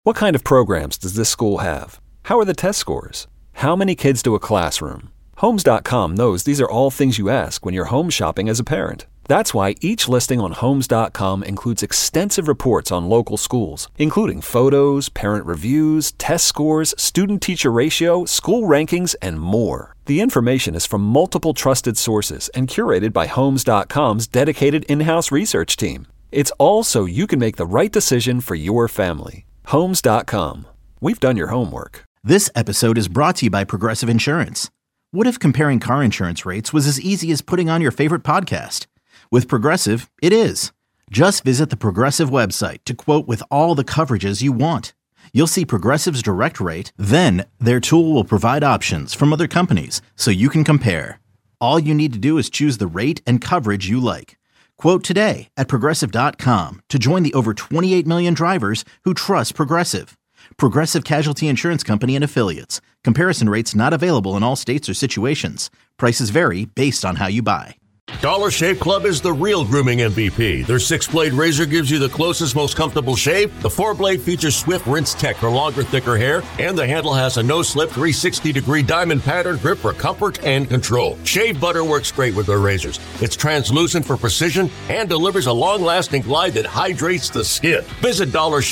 What kind of programs does this school have? How are the test scores? How many kids do a classroom? Homes.com knows these are all things you ask when you're home shopping as a parent. That's why each listing on Homes.com includes extensive reports on local schools, including photos, parent reviews, test scores, student-teacher ratio, school rankings, and more. The information is from multiple trusted sources and curated by Homes.com's dedicated in-house research team. It's all so you can make the right decision for your family. Homes.com. We've done your homework. This episode is brought to you by Progressive Insurance. What if comparing car insurance rates was as easy as putting on your favorite podcast? With Progressive, it is. Just visit the Progressive website to quote with all the coverages you want. You'll see Progressive's direct rate, then their tool will provide options from other companies so you can compare. All you need to do is choose the rate and coverage you like. Quote today at Progressive.com to join the over 28 million drivers who trust Progressive. Progressive Casualty Insurance Company and Affiliates. Comparison rates not available in all states or situations. Prices vary based on how you buy. Dollar Shave Club is the real grooming MVP. Their 6-blade razor gives you the closest, most comfortable shave. The 4-blade features swift rinse tech for longer, thicker hair. And the handle has a no-slip 360-degree diamond pattern grip for comfort and control. Shave butter works great with their razors. It's translucent for precision and delivers a long-lasting glide that hydrates the skin. Visit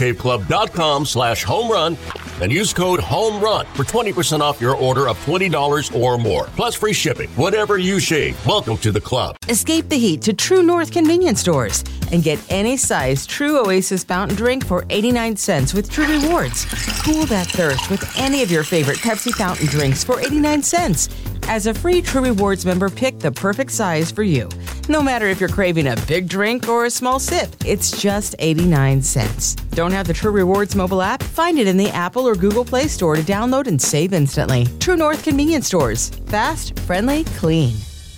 DollarShaveClub.com/homerun and use code HOMERUN for 20% off your order of $20 or more. Plus free shipping. Whatever you shave, welcome to the club. Escape the heat to True North convenience stores and get any size True Oasis fountain drink for 89 cents with True Rewards. Cool that thirst with any of your favorite Pepsi fountain drinks for 89 cents. As a free True Rewards member, pick the perfect size for you. No matter if you're craving a big drink or a small sip, it's just 89 cents. Don't have the True Rewards mobile app? Find it in the Apple or Google Play Store to download and save instantly. True North convenience stores. Fast, friendly, clean.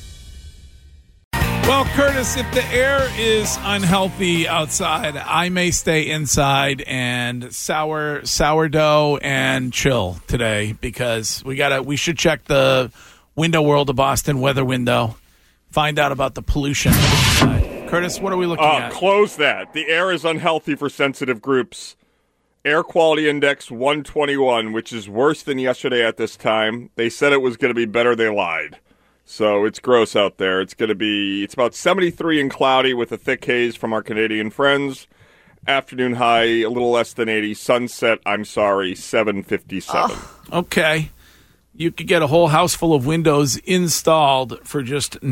Well, Curtis, if the air is unhealthy outside, I may stay inside and sourdough and chill today because we should check the Window World of Boston weather window, find out about the pollution outside. Curtis, what are we looking at? Close that. The air is unhealthy for sensitive groups. Air quality index 121, which is worse than yesterday at this time. They said it was going to be better. They lied. So it's gross out there. It's about 73 and cloudy with a thick haze from our Canadian friends. Afternoon high, a little less than 80. Sunset, 7:57. Okay. You could get a whole house full of windows installed for just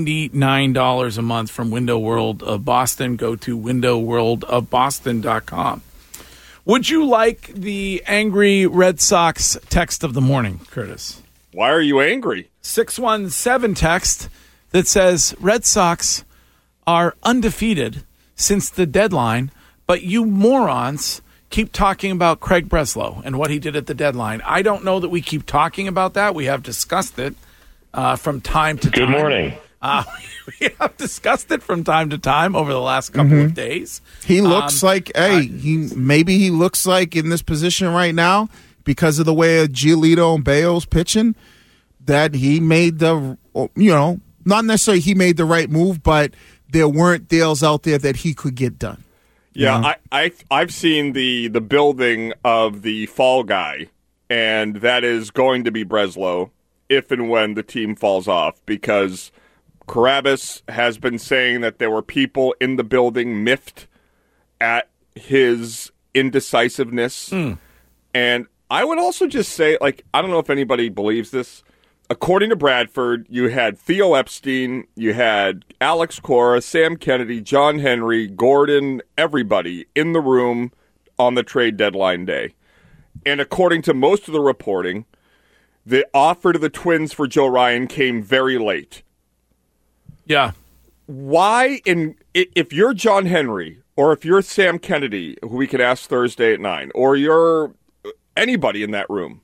$99 a month from Window World of Boston. Go to windowworldofboston.com. Would you like the angry Red Sox text of the morning, Curtis? Why are you angry? 617 text that says Red Sox are undefeated since the deadline, but you morons keep talking about Craig Breslow and what he did at the deadline. I don't know that we keep talking about that. We have discussed it from time to time. Good morning. We have discussed it from time to time over the last couple of days. He looks like, he looks like in this position right now because of the way Giolito and Bayo's pitching, that he made the, not necessarily he made the right move, but there weren't deals out there that he could get done. Yeah, I've seen the building of the fall guy, and that is going to be Breslow if and when the team falls off, because Carabas has been saying that there were people in the building miffed at his indecisiveness. And I would also just say, I don't know if anybody believes this. According to Bradford, you had Theo Epstein, you had Alex Cora, Sam Kennedy, John Henry, Gordon, everybody in the room on the trade deadline day. And according to most of the reporting, the offer to the Twins for Joe Ryan came very late. Yeah. Why, if you're John Henry, or if you're Sam Kennedy, who we can ask Thursday at 9, or you're anybody in that room,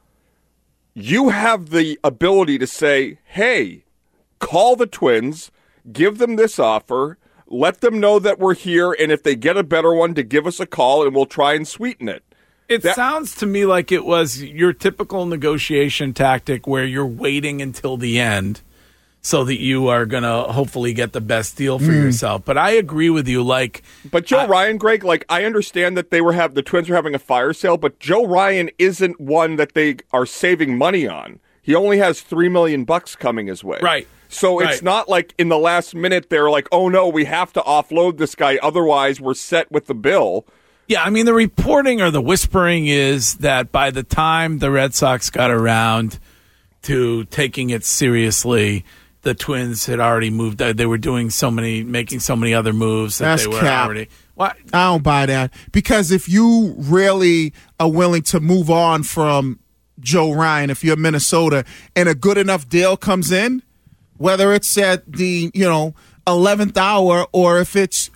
you have the ability to say, hey, call the Twins, give them this offer, let them know that we're here, and if they get a better one, to give us a call, and we'll try and sweeten it. It sounds to me like it was your typical negotiation tactic where you're waiting until the end so that you are going to hopefully get the best deal for yourself. But I agree with you. But Joe Ryan, Greg, I understand that the Twins are having a fire sale, but Joe Ryan isn't one that they are saving money on. He only has $3 million coming his way. Right. So it's not like in the last minute they're like, oh no, we have to offload this guy, otherwise we're set with the bill. Yeah, I mean, the reporting or the whispering is that by the time the Red Sox got around to taking it seriously, the Twins had already moved. They were making so many other moves that they were already. What? I don't buy that, because if you really are willing to move on from Joe Ryan, if you're Minnesota and a good enough deal comes in, whether it's at the 11th hour or if it's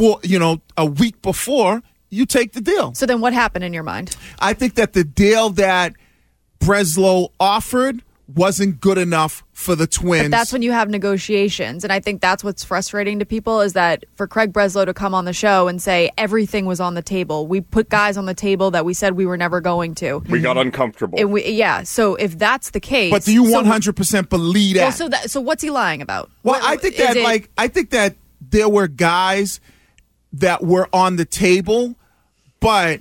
a week before, you take the deal. So then what happened in your mind? I think that the deal that Breslow offered wasn't good enough for the Twins. But that's when you have negotiations. And I think that's what's frustrating to people, is that for Craig Breslow to come on the show and say everything was on the table. We put guys on the table that we said we were never going to. We got uncomfortable. So if that's the case. But do you 100% believe that? Well, so what's he lying about? Well, I think that there were guys that were on the table, but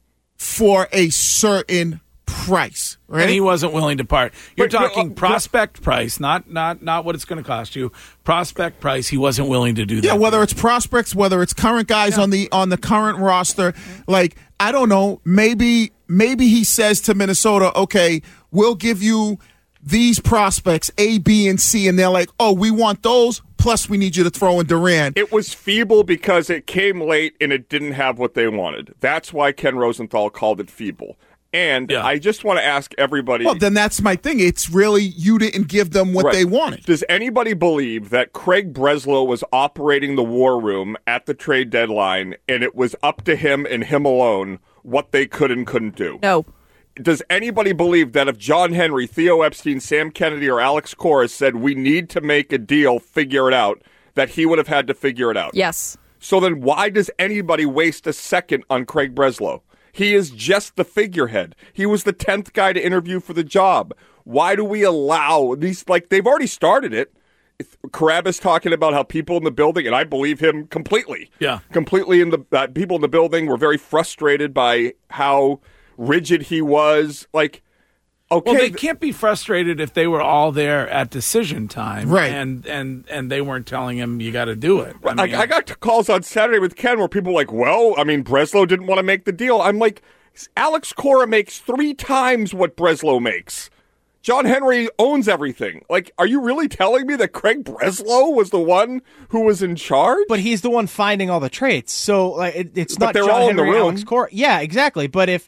for a certain price, right? And he wasn't willing to part. You're talking prospect price, not what it's going to cost you. Prospect price, he wasn't willing to do that. Yeah, whether it's prospects, whether it's current guys on the current roster, I don't know. Maybe he says to Minnesota, okay, we'll give you these prospects A, B, and C, and they're like, oh, we want those. Plus, we need you to throw in Durant. It was feeble because it came late and it didn't have what they wanted. That's why Ken Rosenthal called it feeble. And I just want to ask everybody. Well, then that's my thing. It's really you didn't give them what they wanted. Does anybody believe that Craig Breslow was operating the war room at the trade deadline and it was up to him and him alone what they could and couldn't do? No. Does anybody believe that if John Henry, Theo Epstein, Sam Kennedy, or Alex Cora said we need to make a deal, figure it out, that he would have had to figure it out? Yes. So then why does anybody waste a second on Craig Breslow? He is just the figurehead. He was the 10th guy to interview for the job. Why do we allow these? They've already started it. Carabas talking about how people in the building, and I believe him completely. Yeah. Completely people in the building were very frustrated by how rigid he was. Okay, well, they can't be frustrated if they were all there at decision time, right? And they weren't telling him you got to do it. I got calls on Saturday with Ken where people were like, "Well, Breslow didn't want to make the deal." I'm like, Alex Cora makes 3 times what Breslow makes. John Henry owns everything. Are you really telling me that Craig Breslow was the one who was in charge? But he's the one finding all the traits, so it's not. They're John all Henry, in the room. Alex Cora. Yeah, exactly. But if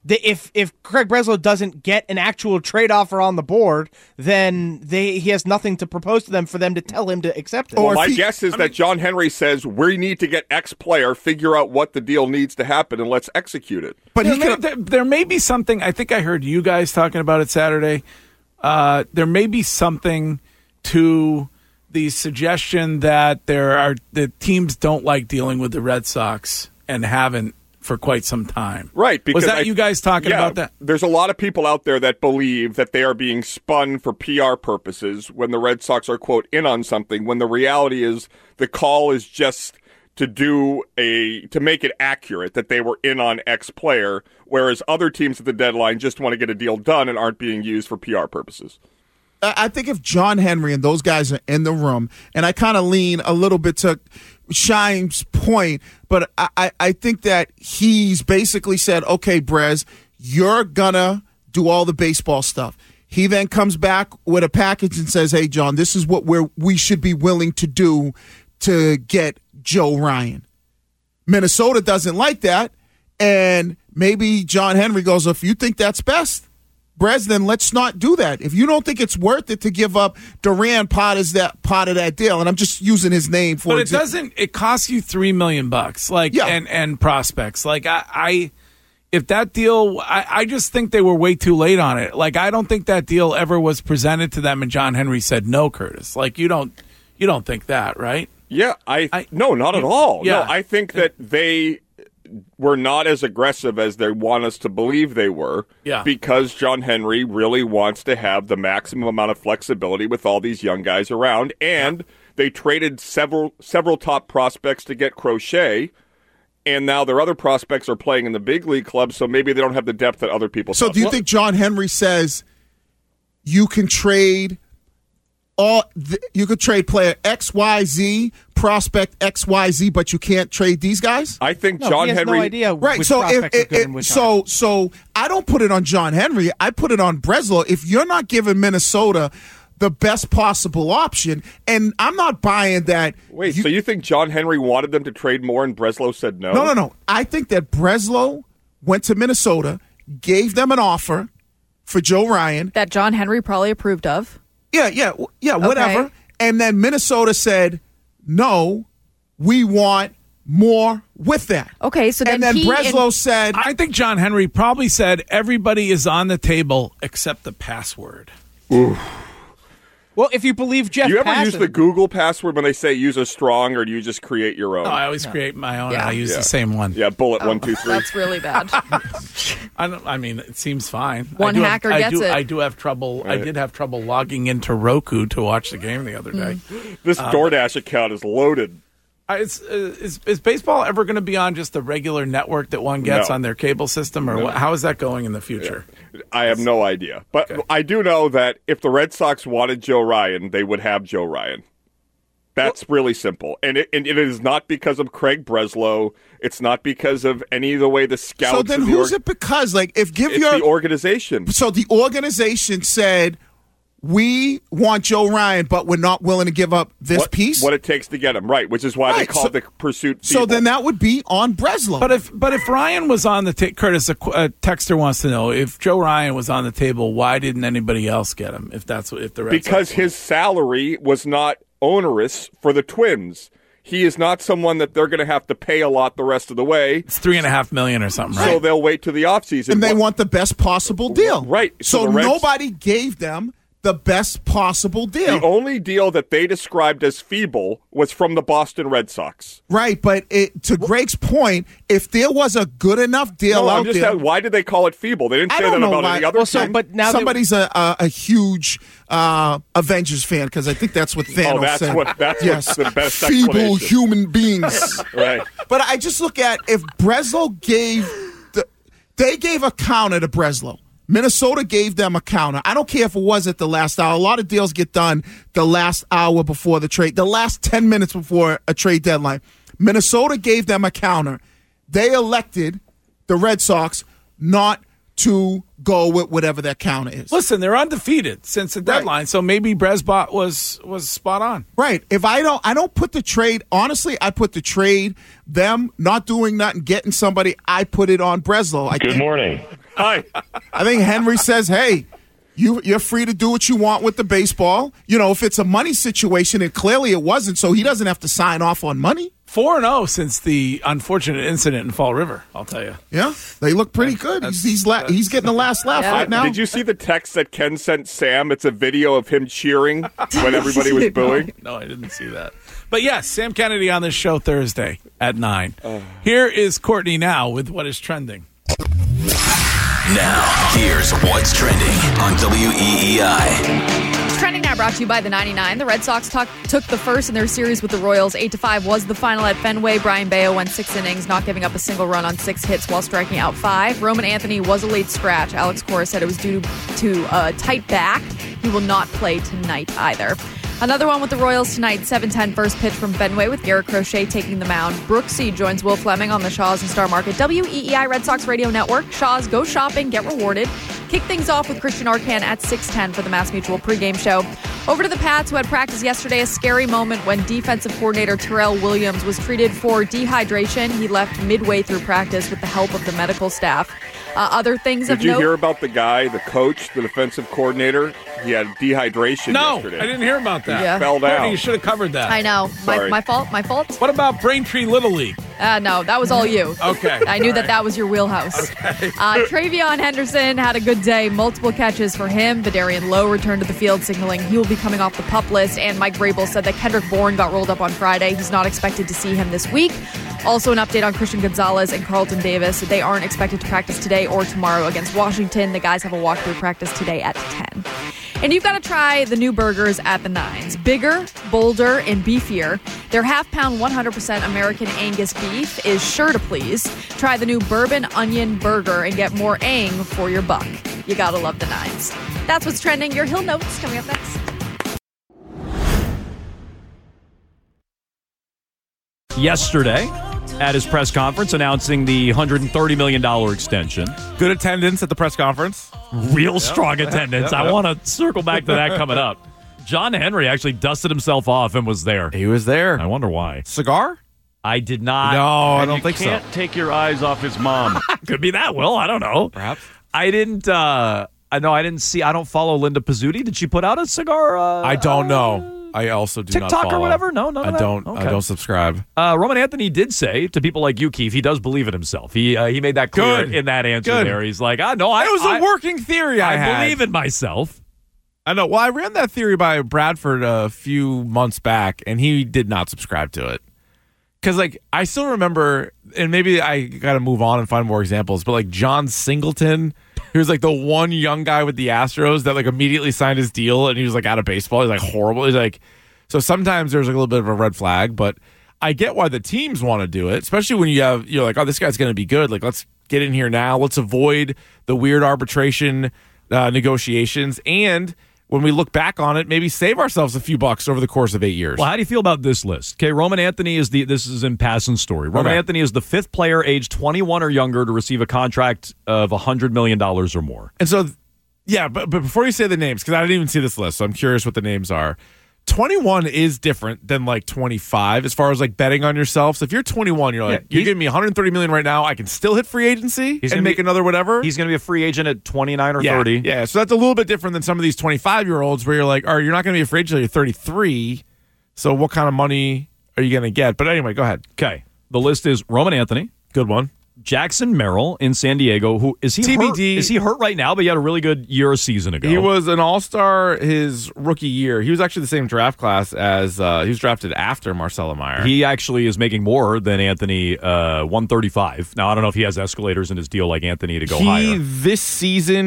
Craig Breslow doesn't get an actual trade offer on the board, then he has nothing to propose to them for them to tell him to accept it. Well, my guess is that John Henry says, we need to get X player, figure out what the deal needs to happen, and let's execute it. But there may be something, I think I heard you guys talking about it Saturday, there may be something to the suggestion that the teams don't like dealing with the Red Sox and haven't for quite some time. Right. Because was that you guys talking about that? There's a lot of people out there that believe that they are being spun for PR purposes when the Red Sox are, quote, in on something, when the reality is the call is just to make it accurate that they were in on X player, whereas other teams at the deadline just want to get a deal done and aren't being used for PR purposes. I think if John Henry and those guys are in the room, and I kind of lean a little bit to Shine's point, but I think that he's basically said, okay, Brez, you're going to do all the baseball stuff. He then comes back with a package and says, hey, John, this is what we should be willing to do to get Joe Ryan. Minnesota doesn't like that, and maybe John Henry goes, if you think that's best, Brez, then let's not do that. If you don't think it's worth it to give up Durant part of that deal, and I'm just using his name for it doesn't. It costs you $3 million, and prospects. If that deal, I just think they were way too late on it. I don't think that deal ever was presented to them, and John Henry said no, Curtis. You don't think that, right? Yeah, no, not at all. Yeah. No, I think that they were not as aggressive as they want us to believe they were. Yeah. Because John Henry really wants to have the maximum amount of flexibility with all these young guys around, and they traded several top prospects to get Crochet. And now their other prospects are playing in the big league clubs, so maybe they don't have the depth that other people So thought. do you think John Henry says you can trade you could trade player XYZ, prospect XYZ, but you can't trade these guys? I think No, John he has Henry. no idea Right. which So prospects are good and which aren't. so I don't put it on John Henry. I put it on Breslow. If you're not giving Minnesota the best possible option, and I'm not buying that. Wait, so you think John Henry wanted them to trade more and Breslow said no? No. I think that Breslow went to Minnesota, gave them an offer for Joe Ryan. That John Henry probably approved of. Yeah, whatever. Okay. And then Minnesota said, no, we want more with that. Okay, so then and then he Breslow said, I think John Henry probably said everybody is on the table except the password. Well, if you believe Jeff Do you ever Passan, use the Google password when they say use a strong, or do you just create your own? No, I always create my own. Yeah. I use the same one. Yeah, bullet 1, 2, 3. That's really bad. I mean, it seems fine. One hacker gets it. I do have trouble. I did have trouble logging into Roku to watch the game the other day. This DoorDash account is loaded. Is baseball ever going to be on just the regular network that one gets No. on their cable system, or how is that going in the future? I have no idea. But I do know that if the Red Sox wanted Joe Ryan, they would have Joe Ryan. That's really simple. And it is not because of Craig Breslow. It's not because of any of the way the scouts... so then who's it because? Like, if give It's your... the organization. So the organization said, we want Joe Ryan, but we're not willing to give up this piece? What it takes to get him, right, which is why they Right, call it the pursuit So feeble. then that would be on Breslow. But if Ryan was on the Curtis, a texter wants to know if Joe Ryan was on the table, why didn't anybody else get him? If the Red Because Sox his salary was not onerous for the Twins. He is not someone that they're going to have to pay a lot the rest of the way. it's $3.5 million or something, right? So they'll wait to the offseason. and they want the best possible deal. Right. So So the Reds- nobody gave them the best possible deal. The only deal that they described as feeble was from the Boston Red Sox. Right, but to Greg's point, if there was a good enough deal No, out I'm just there, asking, why did they call it feeble? They didn't I say don't that know about why. any other Well, so, team. but now somebody's a huge Avengers fan because I think that's what Thanos that's said. that's yes, the best feeble explanation. human beings. Right. But I just look at if Breslow they gave a counter to Breslow. Minnesota gave them a counter. I don't care if it was at the last hour. A lot of deals get done the last hour before the trade, the last 10 minutes before a trade deadline. Minnesota gave them a counter. They elected the Red Sox not to go with whatever that counter is. Listen, they're undefeated since the deadline, so maybe Bresbot was spot on. Right. If I don't put the trade, honestly, I put the trade, them not doing nothing, getting somebody, I put it on Breslow. Good morning. Hi. I think Henry says, hey, you're free to do what you want with the baseball. You know, if it's a money situation, and clearly it wasn't, so he doesn't have to sign off on money. 4-0 since the unfortunate incident in Fall River, I'll tell you. Yeah, they look pretty good. He's getting the last laugh right now. Did you see the text that Ken sent Sam? It's a video of him cheering when everybody was booing. No, I didn't see that. But yes, Sam Kennedy on this show Thursday at 9. Here is Courtney now with what is trending. Now, here's what's trending on WEEI. Trending now brought to you by the 99. The Red Sox took the first in their series with the Royals. 8-5 was the final at Fenway. Brian Bayo went 6 innings, not giving up a single run on 6 hits while striking out 5. Roman Anthony was a late scratch. Alex Cora said it was due to a tight back. He will not play tonight either. Another one with the Royals tonight, 7:10 first pitch from Fenway with Garrett Crochet taking the mound. Brooksy joins Will Fleming on the Shaws and Star Market WEEI Red Sox Radio Network. Shaws, go shopping, get rewarded. Kick things off with Christian Arcan at 6:10 for the Mass Mutual pregame show. Over to the Pats, who had practice yesterday, a scary moment when defensive coordinator Terrell Williams was treated for dehydration. He left midway through practice with the help of the medical staff. Other things of Did you note. hear about the guy, the coach, the defensive coordinator? He had dehydration No, yesterday. I didn't hear about that. Yeah. Fell down. Courtney, you should have covered that. I know. Sorry. My fault. What about Braintree Little League? No, that was all you. Okay. I knew All right. that was your wheelhouse. Okay. Travion Henderson had a good day. Multiple catches for him. Vidarian Lowe returned to the field, signaling he will be coming off the PUP list. And Mike Vrabel said that Kendrick Bourne got rolled up on Friday. He's not expected to see him this week. Also, an update on Christian Gonzalez and Carlton Davis. They aren't expected to practice today or tomorrow against Washington. The guys have a walkthrough practice today at 10. And you've got to try the new burgers at the Nines. Bigger, bolder, and beefier. Their half-pound 100% American Angus beef is sure to please. Try the new Bourbon Onion Burger and get more ang for your buck. You gotta love the Nines. That's what's trending. Your Hill Notes coming up next. Yesterday, at his press conference, announcing the $130 million extension. Good attendance at the press conference. Real strong attendance. I want to circle back to that coming up. John Henry actually dusted himself off and was there. He was there. I wonder why. Cigar? I did not. No, I don't think so. You can't take your eyes off his mom. Could be that, Will. I don't know. Perhaps. I didn't. I didn't see. I don't follow Linda Pizzuti. Did she put out a cigar? I don't know. I also do TikTok not follow. or whatever? No, none of I that? don't. Okay. I don't subscribe. Roman Anthony did say to people like you, Keith, he does believe in himself. He made that clear Good. in that answer Good. there. He's like, no, It was a working theory I had. believe in myself. I know. Well, I ran that theory by Bradford a few months back, and he did not subscribe to it. Because, I still remember, and maybe I got to move on and find more examples, but, John Singleton, he was, the one young guy with the Astros that, immediately signed his deal, and he was, out of baseball. He's, horrible. He's, so sometimes there's, a little bit of a red flag, but I get why the teams want to do it, especially when you're like, oh, this guy's going to be good. Let's get in here now. Let's avoid the weird arbitration negotiations, and when we look back on it, maybe save ourselves a few bucks over the course of 8 years. Well, how do you feel about this list? Okay, Roman Anthony this is in Passan's story. Roman Anthony is the fifth player aged 21 or younger to receive a contract of $100 million or more. And so, yeah, but before you say the names, because I didn't even see this list, so I'm curious what the names are. 21 is different than 25 as far as betting on yourself. So if you're 21, you're you're giving me $130 million right now. I can still hit free agency and make another whatever. He's going to be a free agent at 29 or 30. Yeah, so that's a little bit different than some of these 25-year-olds where you're like, all right, you're not going to be a free agent until you're 33. So what kind of money are you going to get? But anyway, go ahead. Okay. The list is Roman Anthony. Good one. Jackson Merrill in San Diego, who is he TBD. hurt? Is he hurt right now? But he had a really good year a season ago. He was an all-star his rookie year. He was actually the same draft class as he was drafted after Marcelo Meyer. He actually is making more than Anthony, 135. Now, I don't know if he has escalators in his deal like Anthony to go higher. This season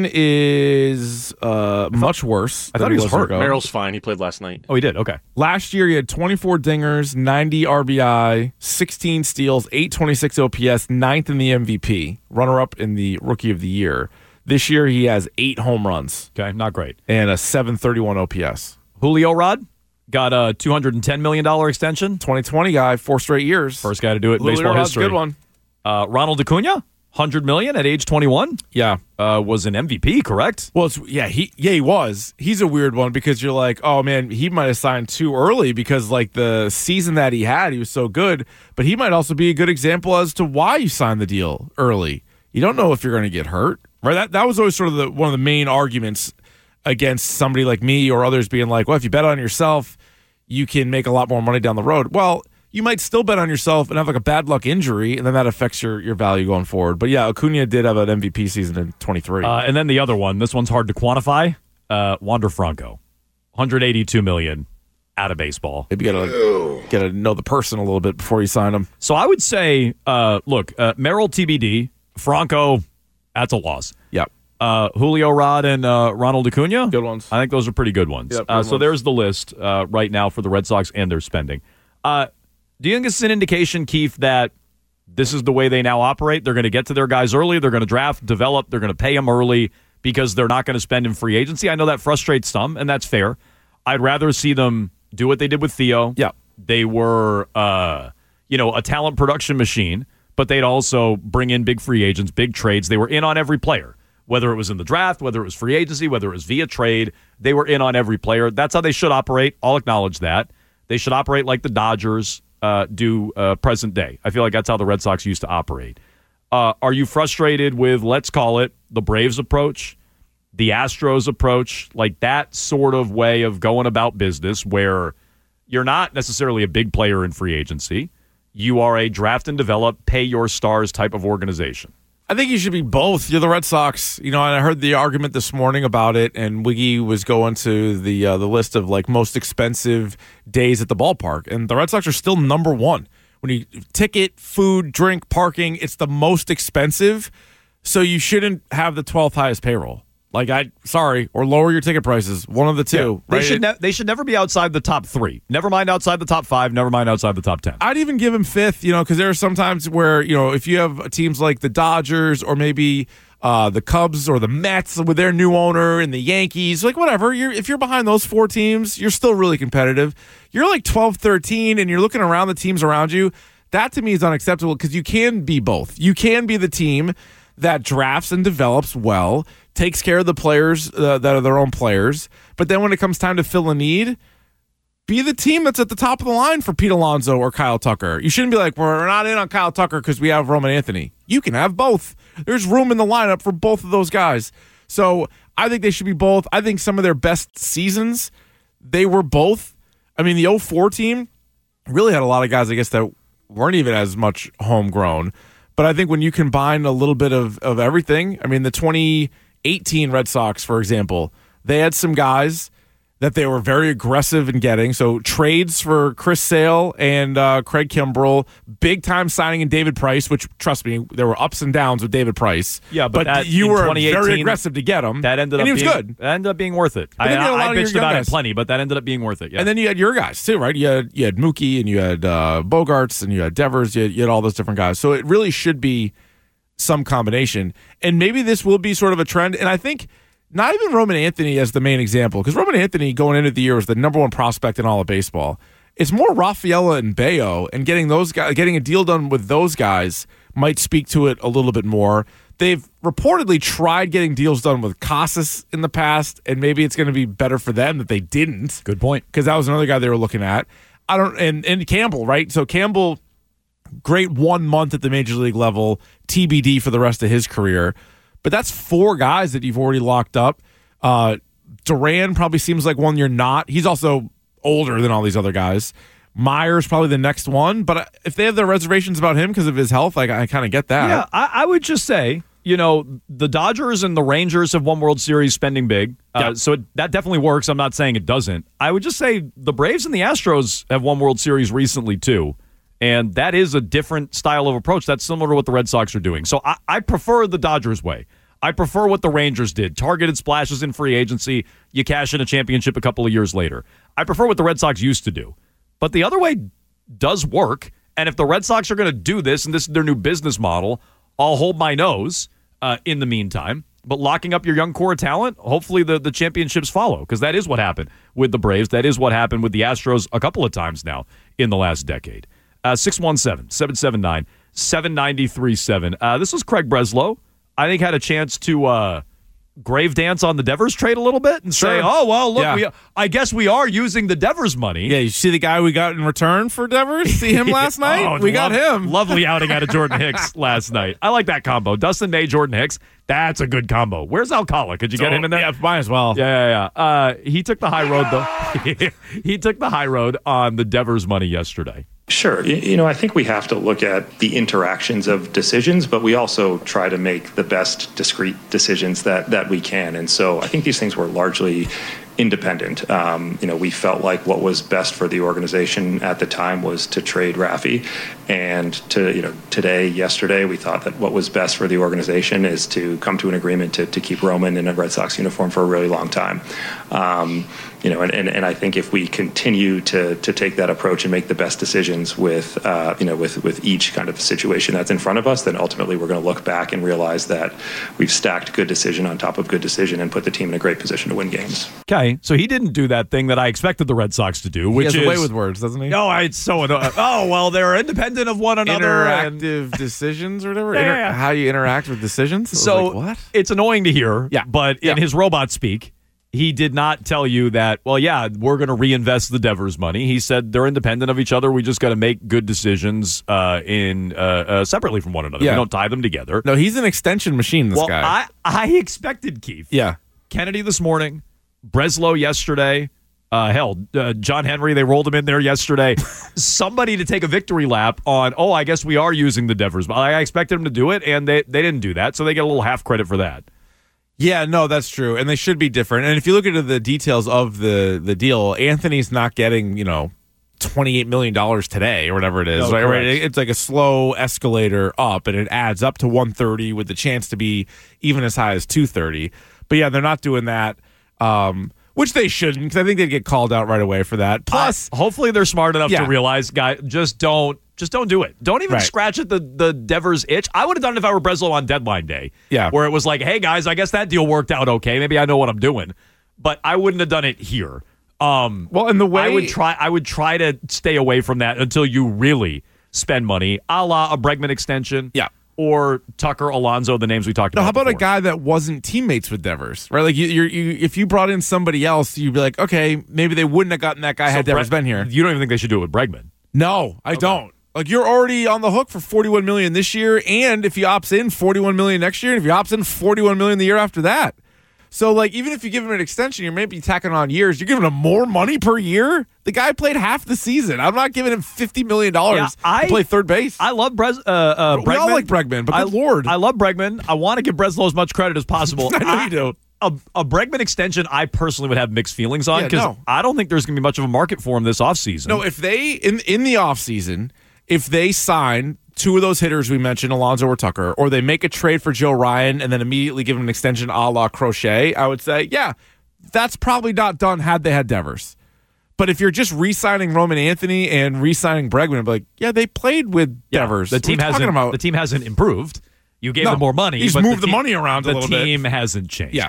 is much worse. I thought he was hurt. Merrill's fine. He played last night. Oh, he did? Okay. Last year, he had 24 dingers, 90 RBI, 16 steals, 826 OPS, 9th in the MVP, runner-up in the Rookie of the Year. This year, he has 8 home runs. Okay, not great. And a 731 OPS. Julio Rod got a $210 million extension. 2020 guy, 4 straight years. First guy to do it in Julio baseball Rod's history. Good one. Ronald Acuna, $100 million at age 21. Yeah. Was an MVP, correct? Well, he was. He's a weird one because you're like, oh, man, he might have signed too early because, the season that he had, he was so good. But he might also be a good example as to why you signed the deal early. You don't know if you're going to get hurt, right? That was always sort of one of the main arguments against somebody like me or others being like, well, if you bet on yourself, you can make a lot more money down the road. Well, you might still bet on yourself and have a bad luck injury, and then that affects your value going forward. But yeah, Acuna did have an MVP season in 23. And then the other one, this one's hard to quantify. Wander Franco, $182 million out of baseball. Maybe you gotta know the person a little bit before you sign him. So I would say, Merrill TBD, Franco, that's a loss. Yep. Julio Rod and Ronald Acuna, good ones. I think those are pretty good ones. Yep, good so ones. there's the list right now for the Red Sox and their spending. Do you think it's an indication, Keith, that this is the way they now operate? They're going to get to their guys early. They're going to draft, develop. They're going to pay them early because they're not going to spend in free agency. I know that frustrates some, and that's fair. I'd rather see them do what they did with Theo. Yeah. They were, a talent production machine, but they'd also bring in big free agents, big trades. They were in on every player, whether it was in the draft, whether it was free agency, whether it was via trade. They were in on every player. That's how they should operate. I'll acknowledge that. They should operate like the Dodgers do present day. I feel like that's how the Red Sox used to operate. Are you frustrated with, let's call it, the Braves approach, the Astros approach, like that sort of way of going about business where you're not necessarily a big player in free agency. You are a draft and develop, pay your stars type of organization. I think you should be both. You're the Red Sox. And I heard the argument this morning about it, and Wiggy was going to the list of most expensive days at the ballpark, and the Red Sox are still number one. when you ticket, food, drink, parking, it's the most expensive. So you shouldn't have the 12th highest payroll. Or lower your ticket prices. One of the two. Yeah, right? They should never be outside the top 3. Never mind outside the top 5. Never mind outside the top 10. I'd even give him 5th, because there are some times where, if you have teams like the Dodgers or maybe the Cubs or the Mets with their new owner and the Yankees, whatever, if you're behind those 4 teams, you're still really competitive. You're 12, 13, and you're looking around the teams around you. That to me is unacceptable because you can be both. You can be the team that drafts and develops well, takes care of the players that are their own players, but then when it comes time to fill a need, be the team that's at the top of the line for Pete Alonso or Kyle Tucker. You shouldn't be we're not in on Kyle Tucker because we have Roman Anthony. You can have both. There's room in the lineup for both of those guys. So I think they should be both. I think some of their best seasons, they were both. I mean, the 04 team really had a lot of guys, I guess, that weren't even as much homegrown. But I think when you combine a little bit of everything, I mean, the 2018 Red Sox, for example, they had some guys that they were very aggressive in getting. So trades for Chris Sale and Craig Kimbrell, big-time signing in David Price, which, trust me, there were ups and downs with David Price. Yeah, but you were very aggressive to get him. That ended up and he was good. good. That ended up being worth it. I bitched about it plenty, but that ended up being worth it. Yeah. And then you had your guys, too, right? You had Mookie, and you had Bogarts, and you had Devers. You had all those different guys. So it really should be some combination. And maybe this will be sort of a trend. And I think not even Roman Anthony as the main example, because Roman Anthony going into the year was the number 1 prospect in all of baseball. It's more Rafaela and Bayo, and getting a deal done with those guys might speak to it a little bit more. They've reportedly tried getting deals done with Casas in the past, and maybe it's going to be better for them that they didn't. Good point, because that was another guy they were looking at. And Campbell, right? So Campbell, great 1 month at the major league level, TBD for the rest of his career. But that's 4 guys that you've already locked up. Duran probably seems like one you're not. He's also older than all these other guys. Myers probably the next one. But if they have their reservations about him because of his health, I kind of get that. Yeah, I would just say, the Dodgers and the Rangers have won World Series spending big. So that definitely works. I'm not saying it doesn't. I would just say the Braves and the Astros have won World Series recently, too. And that is a different style of approach. That's similar to what the Red Sox are doing. So I prefer the Dodgers way. I prefer what the Rangers did. Targeted splashes in free agency. You cash in a championship a couple of years later. I prefer what the Red Sox used to do. But the other way does work. And if the Red Sox are going to do this, and this is their new business model, I'll hold my nose in the meantime. But locking up your young core of talent, hopefully the championships follow, because that is what happened with the Braves. That is what happened with the Astros a couple of times now in the last decade. 617-779-7937. This was Craig Breslow. I think had a chance to grave dance on the Devers trade a little bit and say, oh, well, look, I guess we are using the Devers money. Yeah, you see the guy we got in return for Devers? See him last night? We got him. Lovely outing out of Jordan Hicks last night. I like that combo. Dustin May, Jordan Hicks. That's a good combo. Where's Alcala? Could you get him in there? Yeah, might as well. Yeah. He took the high road, though. He took the high road on the Devers money yesterday. Sure. I think we have to look at the interactions of decisions, but we also try to make the best discrete decisions that we can. And so I think these things were largely independent. We felt like what was best for the organization at the time was to trade Rafi. And yesterday, we thought that what was best for the organization is to come to an agreement to keep Roman in a Red Sox uniform for a really long time. And I think if we continue to take that approach and make the best decisions with each kind of situation that's in front of us, then ultimately we're going to look back and realize that we've stacked good decision on top of good decision and put the team in a great position to win games. Okay, so he didn't do that thing that I expected the Red Sox to do, which he has is a way with words, doesn't he? No, it's so annoying. Oh, well, they're independent of one another. Interactive decisions or whatever? Yeah. How you interact with decisions? So what? It's annoying to hear, but in his robot speak, he did not tell you that, well, yeah, we're going to reinvest the Devers money. He said they're independent of each other. We just got to make good decisions separately from one another. Yeah. We don't tie them together. No, he's an extension machine, this guy. I expected, Keith. Yeah. Kennedy this morning, Breslow yesterday. John Henry, they rolled him in there yesterday. Somebody to take a victory lap on, I guess we are using the Devers. I expected them to do it, and they didn't do that, so they get a little half credit for that. Yeah, no, that's true, and they should be different. And if you look into the details of the deal, Anthony's not getting, $28 million today or whatever it is. No, right? correct. It's like a slow escalator up, and it adds up to 130 with the chance to be even as high as 230. But yeah, they're not doing that, which they shouldn't, because I think they'd get called out right away for that. Plus, hopefully they're smart enough to realize, guys, just don't do it. Don't even scratch at the Devers itch. I would have done it if I were Breslow on deadline day. Yeah. Where it was like, hey, guys, I guess that deal worked out okay. Maybe I know what I'm doing. But I wouldn't have done it here. Well, in the way I would try to stay away from that until you really spend money, a la a Bregman extension. Yeah. Or Tucker, Alonso, the names we talked about. How about before. a guy that wasn't teammates with Devers, right? Like you, if you brought in somebody else, you'd be like, okay, maybe they wouldn't have gotten that guy had Devers been here. You don't even think they should do it with Bregman? No, I don't. Like, you're already on the hook for $41 million this year, and if he opts in, $41 million next year, and if he opts in, $41 million the year after that. So, like, even if you give him an extension, you're maybe tacking on years. You're giving him more money per year? The guy played half the season. I'm not giving him $50 million to play third base. I love Bregman. We all like Bregman, but good Lord. I love Bregman. I want to give Breslow as much credit as possible. I know you do. A Bregman extension, I personally would have mixed feelings on, because I don't think there's going to be much of a market for him this offseason. No, if they, in the offseason, if they sign two of those hitters we mentioned, Alonso or Tucker, or they make a trade for Joe Ryan and then immediately give him an extension a la Crochet, I would say, yeah, that's probably not done had they had Devers. But if you're just re-signing Roman Anthony and re-signing Bregman, I'd be like, yeah, they played with Devers. The team hasn't improved. You gave them more money. He's but moved the money around a little bit. The team hasn't changed. Yeah.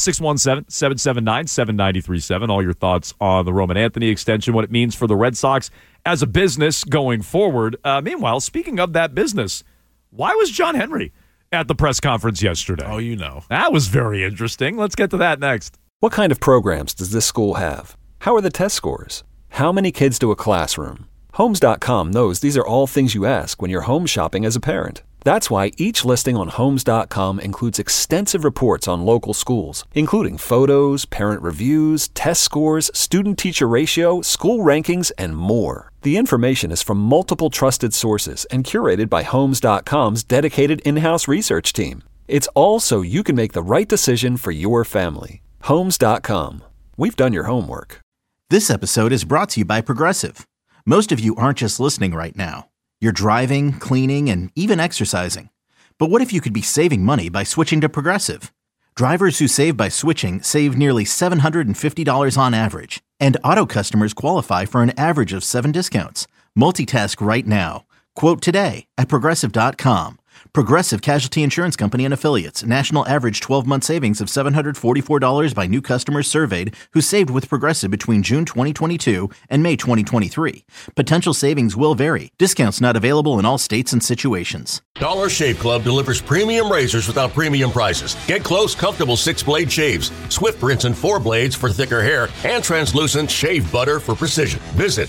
617-779-7937. All your thoughts on the Roman Anthony extension, what it means for the Red Sox as a business going forward. Meanwhile, speaking of that business, why was John Henry at the press conference yesterday? Oh, you know. That was very interesting. Let's get to that next. What kind of programs does this school have? How are the test scores? How many kids do a classroom? Homes.com knows these are all things you ask when you're home shopping as a parent. That's why each listing on Homes.com includes extensive reports on local schools, including photos, parent reviews, test scores, student-teacher ratio, school rankings, and more. The information is from multiple trusted sources and curated by Homes.com's dedicated in-house research team. It's all so you can make the right decision for your family. Homes.com. We've done your homework. This episode is brought to you by Progressive. Most of you aren't just listening right now. You're driving, cleaning, and even exercising. But what if you could be saving money by switching to Progressive? Drivers who save by switching save nearly $750 on average. And auto customers qualify for an average of 7 discounts. Multitask right now. Quote today at Progressive.com. Progressive Casualty Insurance Company and Affiliates. National average 12-month savings of $744 by new customers surveyed who saved with Progressive between June 2022 and May 2023. Potential savings will vary. Discounts not available in all states and situations. Dollar Shave Club delivers premium razors without premium prices. Get close, comfortable 6-blade shaves, swift rinse and 4 blades for thicker hair, and translucent shave butter for precision. Visit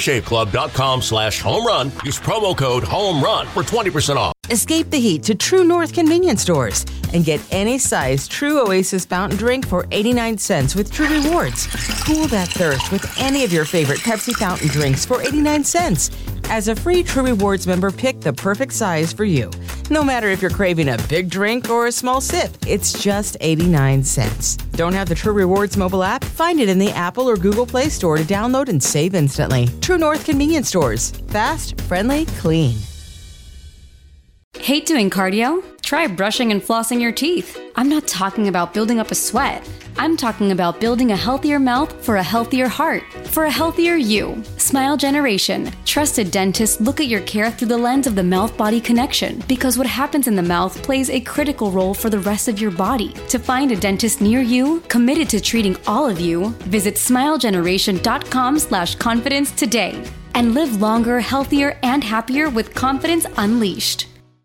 dollarshaveclub.com/homerun. Use promo code HOMERUN for 20% off. Escape the heat to True North convenience stores and get any size True Oasis fountain drink for 89 cents with True Rewards. Cool that thirst with any of your favorite Pepsi fountain drinks for 89 cents. As a free True Rewards member, pick the perfect size for you. No matter if you're craving a big drink or a small sip, it's just 89 cents. Don't have the True Rewards mobile app? Find it in the Apple or Google Play Store to download and save instantly. True North convenience stores. Fast, friendly, clean. Hate doing cardio? Try brushing and flossing your teeth. I'm not talking about building up a sweat. I'm talking about building a healthier mouth for a healthier heart, for a healthier you. Smile Generation. Trusted dentists look at your care through the lens of the mouth-body connection, because what happens in the mouth plays a critical role for the rest of your body. To find a dentist near you, committed to treating all of you, visit smilegeneration.com/confidence today and live longer, healthier, and happier with confidence unleashed.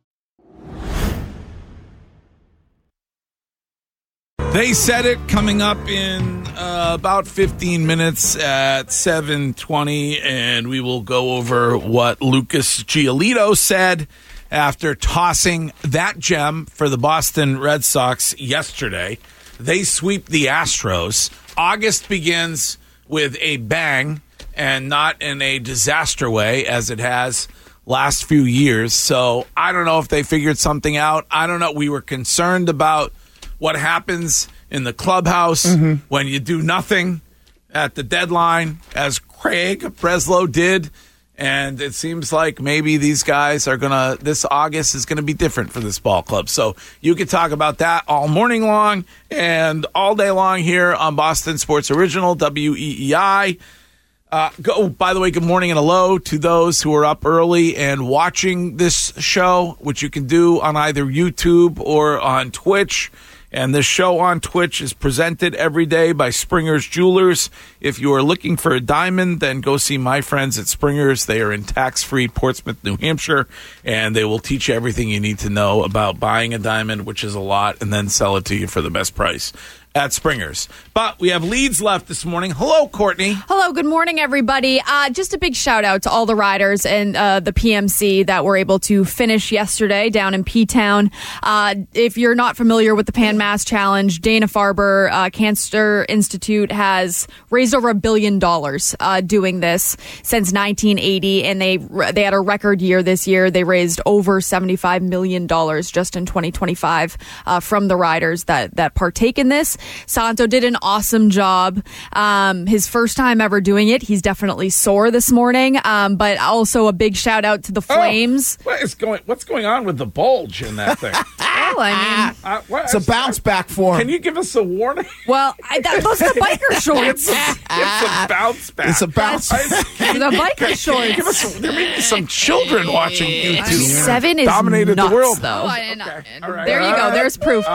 They said it coming up in about 15 minutes at 7:20, and we will go over what Lucas Giolito said after tossing that gem for the Boston Red Sox yesterday. They sweep the Astros. August begins with a bang and not in a disaster way as it has last few years. So I don't know if they figured something out. I don't know. We were concerned about what happens in the clubhouse when you do nothing at the deadline, as Craig Breslow did. And it seems like maybe these guys are this August is going to be different for this ball club. So you can talk about that all morning long and all day long here on Boston Sports Original, WEEI. By the way, good morning and hello to those who are up early and watching this show, which you can do on either YouTube or on Twitch. And this show on Twitch is presented every day by Springer's Jewelers. If you are looking for a diamond, then go see my friends at Springer's. They are in tax-free Portsmouth, New Hampshire, and they will teach you everything you need to know about buying a diamond, which is a lot, and then sell it to you for the best price at Springer's. But we have leads left this morning. Hello, Courtney. Hello, good morning, everybody. Just a big shout out to all the riders and the PMC that were able to finish yesterday down in P-Town. If you're not familiar with the Pan Mass Challenge, Dana-Farber Cancer Institute has raised over $1 billion doing this since 1980, and they had a record year this year. They raised over $75 million just in 2025 from the riders that partake in this. Santo did an awesome job. His first time ever doing it. He's definitely sore this morning. But also a big shout out to the Flames. What's going on with the bulge in that thing? Well, I mean, it's a bounce back for him. Can you give us a warning? Well, those are the biker shorts. It's a bounce back. It's a bounce. The biker shorts. There may be some children watching YouTube. 7 is dominated nuts, the world, though. Right. There you go. There's proof.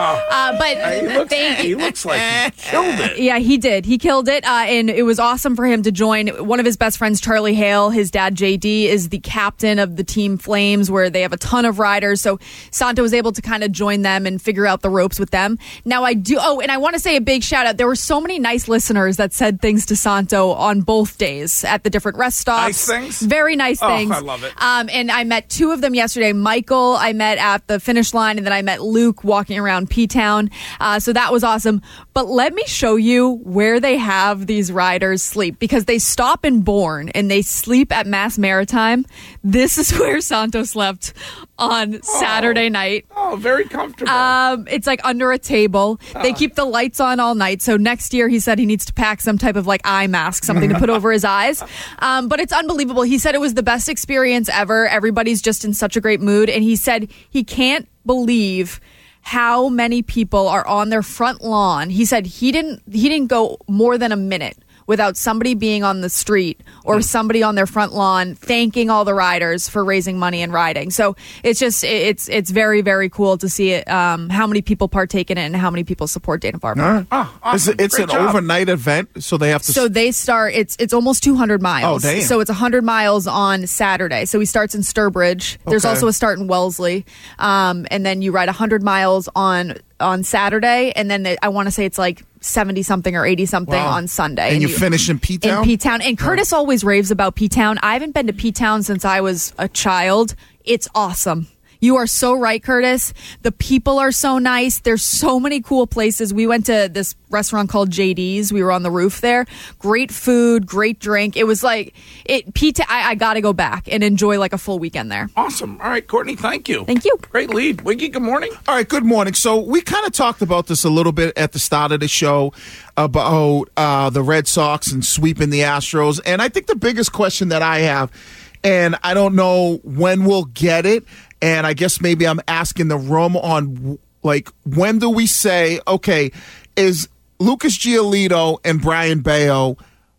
He looks like he killed it. Yeah, he did. He killed it, and it was awesome for him to join. One of his best friends, Charlie Hale, his dad, JD, is the captain of the Team Flames, where they have a ton of riders. So Santo was able to kind of join them and figure out the ropes with them. Now I do. Oh, and I want to say a big shout out. There were so many nice listeners that said things to Santo on both days at the different rest stops. Nice things? Very nice things. I love it. And I met 2 of them yesterday. Michael, I met at the finish line, and then I met Luke walking around P-Town. So that was awesome. But let me show you where they have these riders sleep, because they stop in Bourne and they sleep at Mass Maritime. This is where Santo slept on Saturday night. Oh, very comfortable. It's like under a table. They keep the lights on all night. So next year, he said he needs to pack some type of like eye mask, something to put over his eyes. But it's unbelievable. He said it was the best experience ever. Everybody's just in such a great mood. And he said he can't believe how many people are on their front lawn. He said he didn't go more than a minute without somebody being on the street or somebody on their front lawn thanking all the riders for raising money and riding. So it's just it's very, very cool to see it, how many people partake in it and how many people support Dana-Farber. Awesome. It's an overnight event, so they have to. So they start. It's almost 200 miles. Oh, damn. So it's 100 miles on Saturday. So he starts in Sturbridge. There's also a start in Wellesley, and then you ride 100 miles on Saturday, and then I want to say it's like 70-something or 80-something on Sunday. And you finish in P-Town? In P-Town. And Curtis always raves about P-Town. I haven't been to P-Town since I was a child. It's awesome. You are so right, Curtis. The people are so nice. There's so many cool places. We went to this restaurant called JD's. We were on the roof there. Great food, great drink. It was like I got to go back and enjoy like a full weekend there. Awesome. All right, Courtney, thank you. Thank you. Great lead. Wiggy, good morning. All right, good morning. So we kind of talked about this a little bit at the start of the show about the Red Sox and sweeping the Astros. And I think the biggest question that I have, and I don't know when we'll get it, and I guess maybe I'm asking the room on, like, when do we say, okay, is Lucas Giolito and Brian Bayo,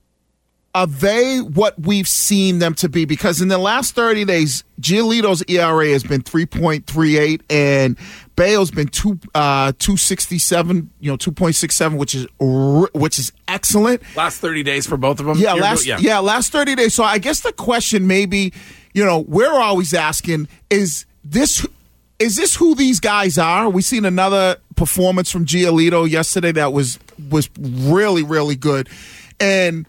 are they what we've seen them to be? Because in the last 30 days, Giolito's ERA has been 3.38, and Bayo's been 2.67, 2.67, which is excellent. Last 30 days for both of them? Yeah, last 30 days. So I guess the question maybe, we're always asking is this who these guys are? We seen another performance from Giolito yesterday that was really, really good. And,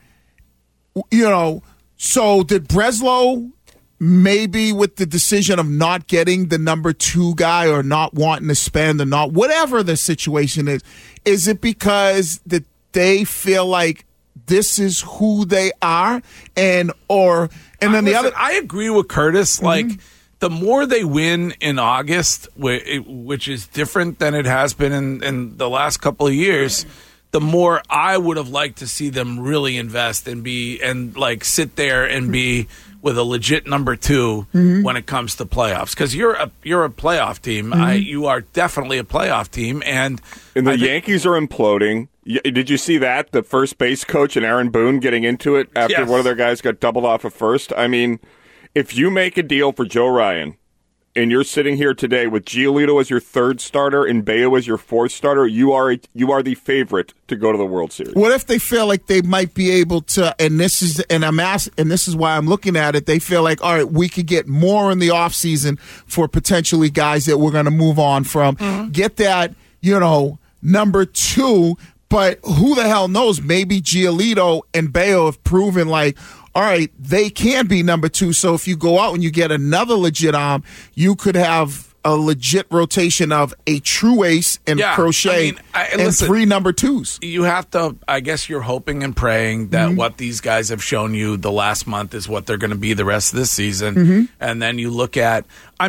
so did Breslow maybe with the decision of not getting the number 2 guy or not wanting to spend or not, whatever the situation is it because that they feel like this is who they are? I agree with Curtis. Mm-hmm. Like, the more they win in August, which is different than it has been in the last couple of years, the more I would have liked to see them really invest and sit there and be with a legit number 2 when it comes to playoffs. Because you're a playoff team. You are definitely a playoff team. And the Yankees are imploding. Did you see that? The first base coach and Aaron Boone getting into it after one of their guys got doubled off at first. I mean, if you make a deal for Joe Ryan, and you're sitting here today with Giolito as your 3rd starter and Bayo as your 4th starter, you are the favorite to go to the World Series. What if they feel like they might be able to? And this is why I'm looking at it. They feel like, all right, we could get more in the offseason for potentially guys that we're going to move on from. Get that, number 2. But who the hell knows? Maybe Giolito and Bayo have proven like, all right, they can be number 2. So if you go out and you get another legit arm, you could have a legit rotation of a true ace and Crochet and 3 number 2s. You have to, I guess you're hoping and praying that what these guys have shown you the last month is what they're going to be the rest of this season. And then you look at,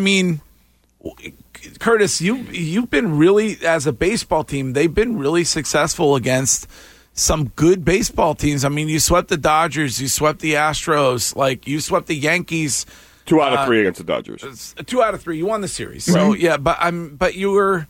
Curtis, you've been really, as a baseball team, they've been really successful against some good baseball teams. I mean, you swept the Dodgers, you swept the Astros, you swept the Yankees. 2 out of 3 against the Dodgers. 2 out of 3. You won the series. So yeah, but you were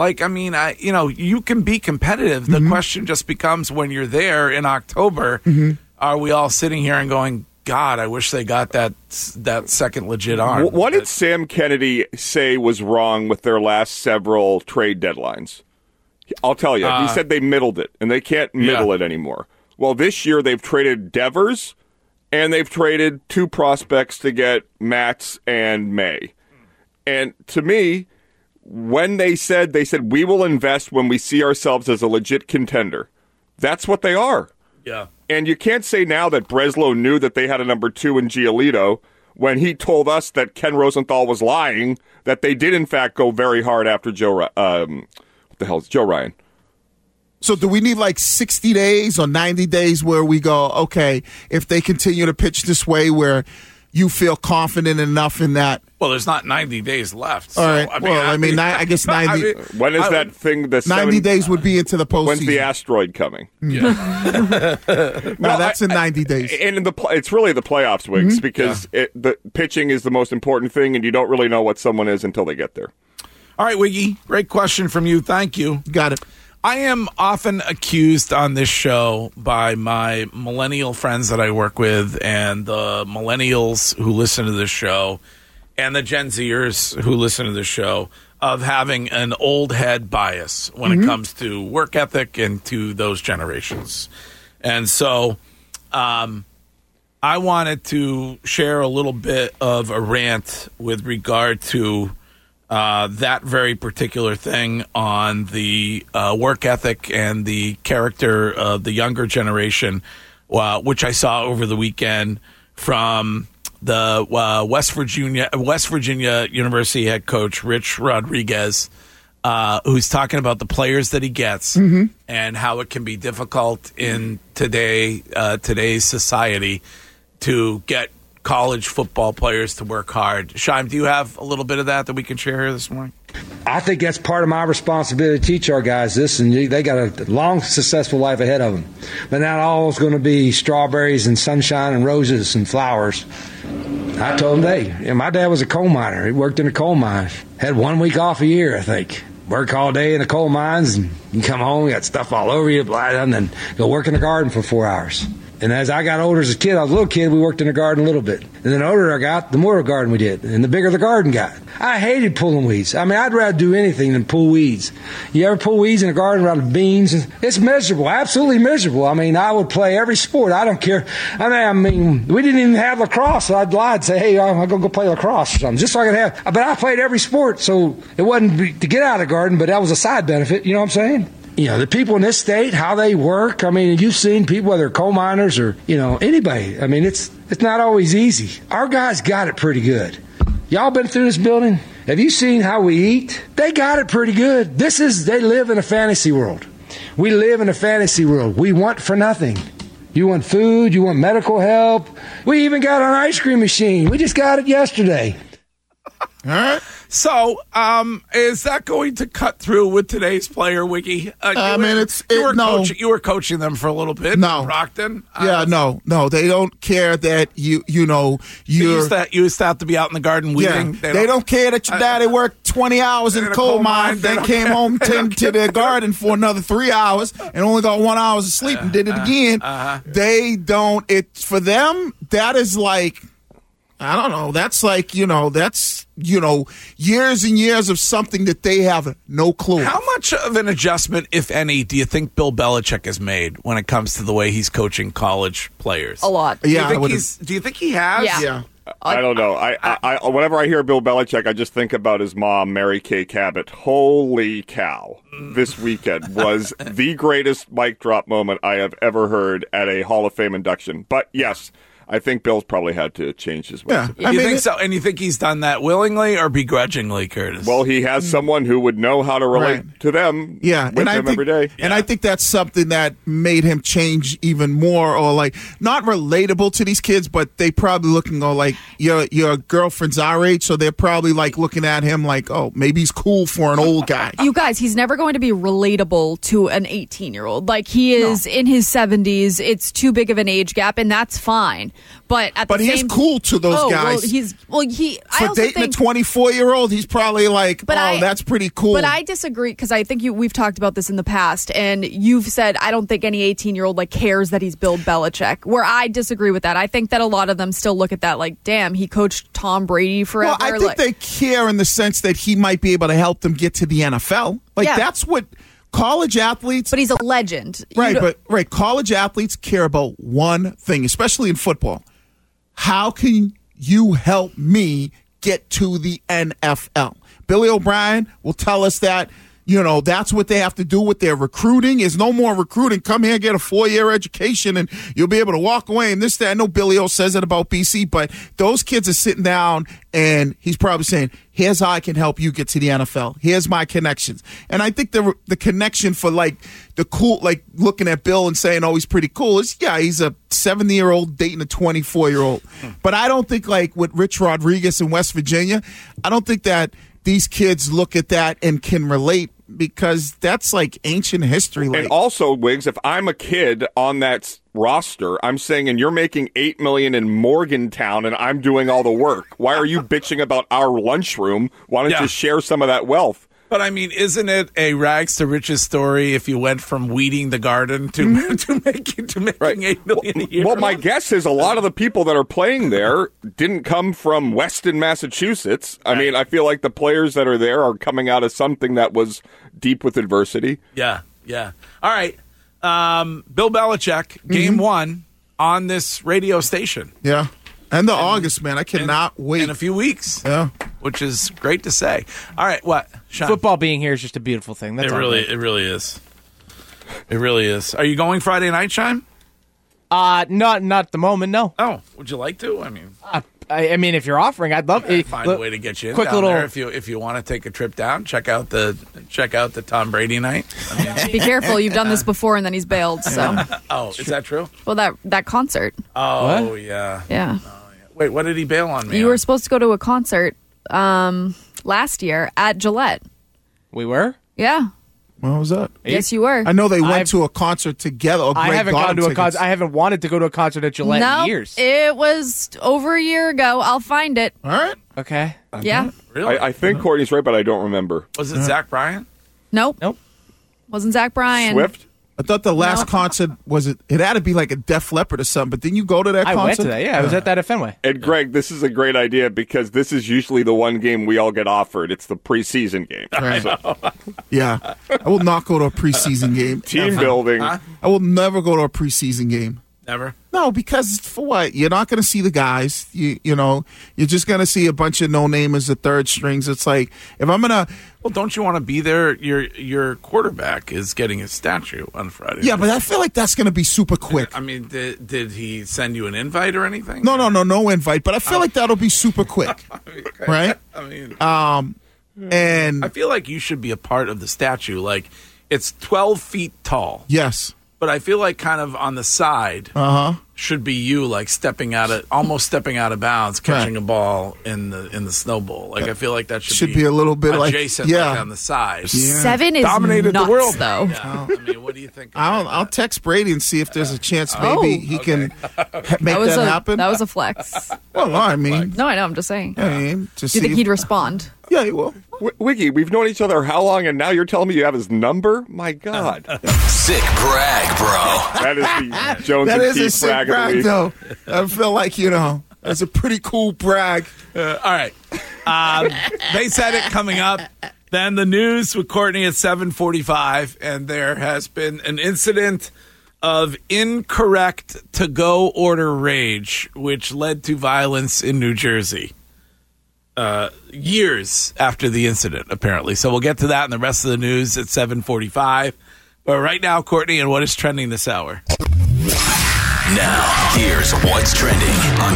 you can be competitive. The question just becomes when you're there in October, are we all sitting here and going, God, I wish they got that second legit arm. What did Sam Kennedy say was wrong with their last several trade deadlines? I'll tell you. He said they middled it, and they can't middle it anymore. Well, this year they've traded Devers, and they've traded 2 prospects to get Matz and May. And to me, when they said we will invest when we see ourselves as a legit contender, that's what they are. Yeah. And you can't say now that Breslow knew that they had a number 2 in Giolito when he told us that Ken Rosenthal was lying, that they did in fact go very hard after Joe Ryan. So do we need 60 days or 90 days where we go, okay, if they continue to pitch this way where you feel confident enough in that? Well, there's not 90 days left. So, all right. I guess 90. When is that thing? 90 days would be into the postseason. When's the asteroid coming? Yeah. That's in 90 days. And it's really the playoffs, Wiggs, because the pitching is the most important thing, and you don't really know what someone is until they get there. All right, Wiggy, great question from you. Thank you. Got it. I am often accused on this show by my millennial friends that I work with and the millennials who listen to this show and the Gen Zers who listen to this show of having an old head bias when it comes to work ethic and to those generations. And so I wanted to share a little bit of a rant with regard to that very particular thing on the work ethic and the character of the younger generation, which I saw over the weekend from the West Virginia University head coach Rich Rodriguez, who's talking about the players that he gets and how it can be difficult in today's society to get college football players to work hard. Shime, do you have a little bit of that we can share here this morning? I think that's part of my responsibility to teach our guys this, and they got a long, successful life ahead of them. But not all is going to be strawberries and sunshine and roses and flowers. I told them, my dad was a coal miner. He worked in a coal mine. Had 1 week off a year, I think. Work all day in the coal mines, and you come home, you got stuff all over you, and then go work in the garden for 4 hours. And as I got older as a kid, I was a little kid, we worked in the garden a little bit. And then the older I got, the more garden we did. And the bigger the garden got. I hated pulling weeds. I'd rather do anything than pull weeds. You ever pull weeds in a garden around the beans? It's miserable, absolutely miserable. I would play every sport. I don't care. We didn't even have lacrosse. So I'd lie and say, hey, I'm going to go play lacrosse or something, just so I could have. But I played every sport, so it wasn't to get out of the garden, but that was a side benefit. You know what I'm saying? The people in this state, how they work. You've seen people, whether coal miners or, anybody. It's not always easy. Our guys got it pretty good. Y'all been through this building? Have you seen how we eat? They got it pretty good. They live in a fantasy world. We live in a fantasy world. We want for nothing. You want food, you want medical help. We even got an ice cream machine. We just got it yesterday. All right. So, is that going to cut through with today's player, Wiggy? You were coaching them for a little bit. No, Brockton. No. They don't care that you used to have to be out in the garden weeding. Yeah, they don't care that your daddy worked 20 hours in a coal mine, then came home to their garden for another 3 hours and only got 1 hour of sleep and did it again. They don't. It for them. That is like. I don't know. That's like, years and years of something that they have no clue. How much of an adjustment, if any, do you think Bill Belichick has made when it comes to the way he's coaching college players? A lot. Do you think he has? Yeah. I don't know. I whenever I hear Bill Belichick, I just think about his mom, Mary Kay Cabot. Holy cow. This weekend was the greatest mic drop moment I have ever heard at a Hall of Fame induction. But yes, I think Bill's probably had to change his ways. Yeah, you think so? And you think he's done that willingly or begrudgingly, Curtis? Well, he has someone who would know how to relate to them. Yeah, with him every day. And I think that's something that made him change even more, or like not relatable to these kids, but they probably looking like your girlfriend's our age, so they're probably like looking at him like, oh, maybe he's cool for an old guy. You guys, he's never going to be relatable to an 18-year-old. Like he is in his 70s. It's too big of an age gap, and that's fine. But he's cool to those guys. For dating a 24-year-old, he's probably like, that's pretty cool. But I disagree because I think we've talked about this in the past, and you've said I don't think any 18-year-old cares that he's Bill Belichick. Where I disagree with that. I think that a lot of them still look at that like, damn, he coached Tom Brady forever. Well, I think they care in the sense that he might be able to help them get to the NFL. That's what. College athletes, but he's a legend, right? College athletes care about one thing, especially in football. How can you help me get to the NFL? Billy O'Brien will tell us that. That's what they have to do with their recruiting. Is no more recruiting. Come here, get a 4-year education, and you'll be able to walk away. And this, that. I know Billy O says it about BC, but those kids are sitting down, and he's probably saying, here's how I can help you get to the NFL. Here's my connections. And I think the connection for, the cool, looking at Bill and saying, oh, he's pretty cool, is, he's a 70-year-old dating a 24-year-old. But I don't think, with Rich Rodriguez in West Virginia, I don't think that these kids look at that and can relate, because that's ancient history. And also, Wiggs, if I'm a kid on that roster, I'm saying, and you're making $8 million in Morgantown, and I'm doing all the work. Why are you bitching about our lunchroom? Why don't you share some of that wealth? But I mean, isn't it a rags to riches story if you went from weeding the garden to making $8 million a year? Well, my guess is a lot of the people that are playing there didn't come from Weston, Massachusetts. I mean, I feel like the players that are there are coming out of something that was deep with adversity. Yeah. All right, Bill Belichick, game one on this radio station. Yeah. And August, man. I cannot wait. In a few weeks. Yeah. Which is great to say. All right, what? Sean? Football being here is just a beautiful thing. That's it really is. It really is. Are you going Friday night, Sean? Not at the moment, no. Oh, would you like to? I mean, I mean, if you're offering, I'd love to find a way to get you in down there. If you want to take a trip down, check out the Tom Brady night. I mean, be careful. You've done this before, and then he's bailed. So. Is that true? Well, that concert. Oh, what? Yeah. Yeah. Wait, what did he bail on me? You were supposed to go to a concert last year at Gillette. We were? Yeah. When was that? Yes, you were. I know they went to a concert together. I haven't gone to a concert. I haven't wanted to go to a concert at Gillette in years. It was over a year ago. I'll find it. All right. Okay. Yeah. Really? I think Courtney's right, but I don't remember. Was it Zach Bryan? Nope. Wasn't Zach Bryan. Swift? I thought the last concert it had to be like a Def Leppard or something, but didn't you go to that concert? I went to that, yeah. I was at that at Fenway. And Greg, this is a great idea because this is usually the one game we all get offered. It's the preseason game. Right. Yeah. I will not go to a preseason game. Team building. I will never go to a preseason game. Never? No, because for what? You're not going to see the guys. You know, you're just going to see a bunch of no-namers, the third strings. It's like, if I'm going to... Well, don't you want to be there? Your quarterback is getting a statue on Friday. Yeah, but I feel like that's going to be super quick. I mean, did he send you an invite or anything? No invite, but I feel like that'll be super quick. Okay. Right? I mean... and I feel like you should be a part of the statue. Like, it's 12 feet tall. Yes. But I feel like kind of on the side should be you, like almost stepping out of bounds, catching a ball in the snow bowl. Like I feel like that should be a little bit adjacent, like on the side. 7 is dominated nuts, the world though. Yeah. I mean, what do you think? I'll text Brady and see if there's a chance maybe he can make that happen. That was a flex. Well, I mean, no, I know. I'm just saying. I mean, do you think he'd respond? Yeah, he will. Wiggy, we've known each other how long, and now you're telling me you have his number? My God. Sick brag, bro. That is the Jones that and is a Keith sick brag of the brag, week. though. I feel like, that's a pretty cool brag. All right. They said it coming up. Then the news with Courtney at 7:45, and there has been an incident of incorrect to-go order rage, which led to violence in New Jersey. Years after the incident, apparently. So we'll get to that and the rest of the news at 7:45. But right now, Courtney, and what is trending this hour? Now, here's what's trending on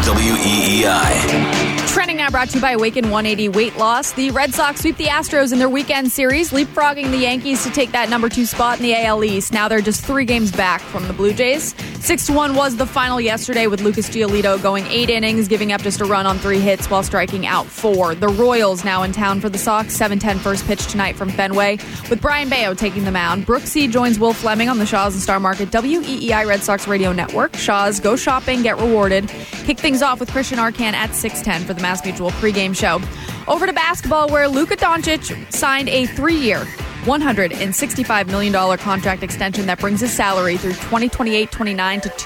WEEI. Trending now brought to you by Awaken 180 Weight Loss. The Red Sox sweep the Astros in their weekend series, leapfrogging the Yankees to take that number 2 spot in the AL East. Now they're just 3 games back from the Blue Jays. 6-1 was the final yesterday, with Lucas Giolito going 8 innings, giving up just a run on 3 hits while striking out 4. The Royals now in town for the Sox. 7:10 first pitch tonight from Fenway, with Brian Bayo taking the mound. Brooksy joins Will Fleming on the Shaw's and Star Market WEEI Red Sox Radio Network. Shaw's, go shopping, get rewarded. Kick things off with Christian Arcan at 6:10 for the Mass Mutual pregame show. Over to basketball, where Luka Doncic signed a 3-year, $165 million contract extension that brings his salary through 2028-29 to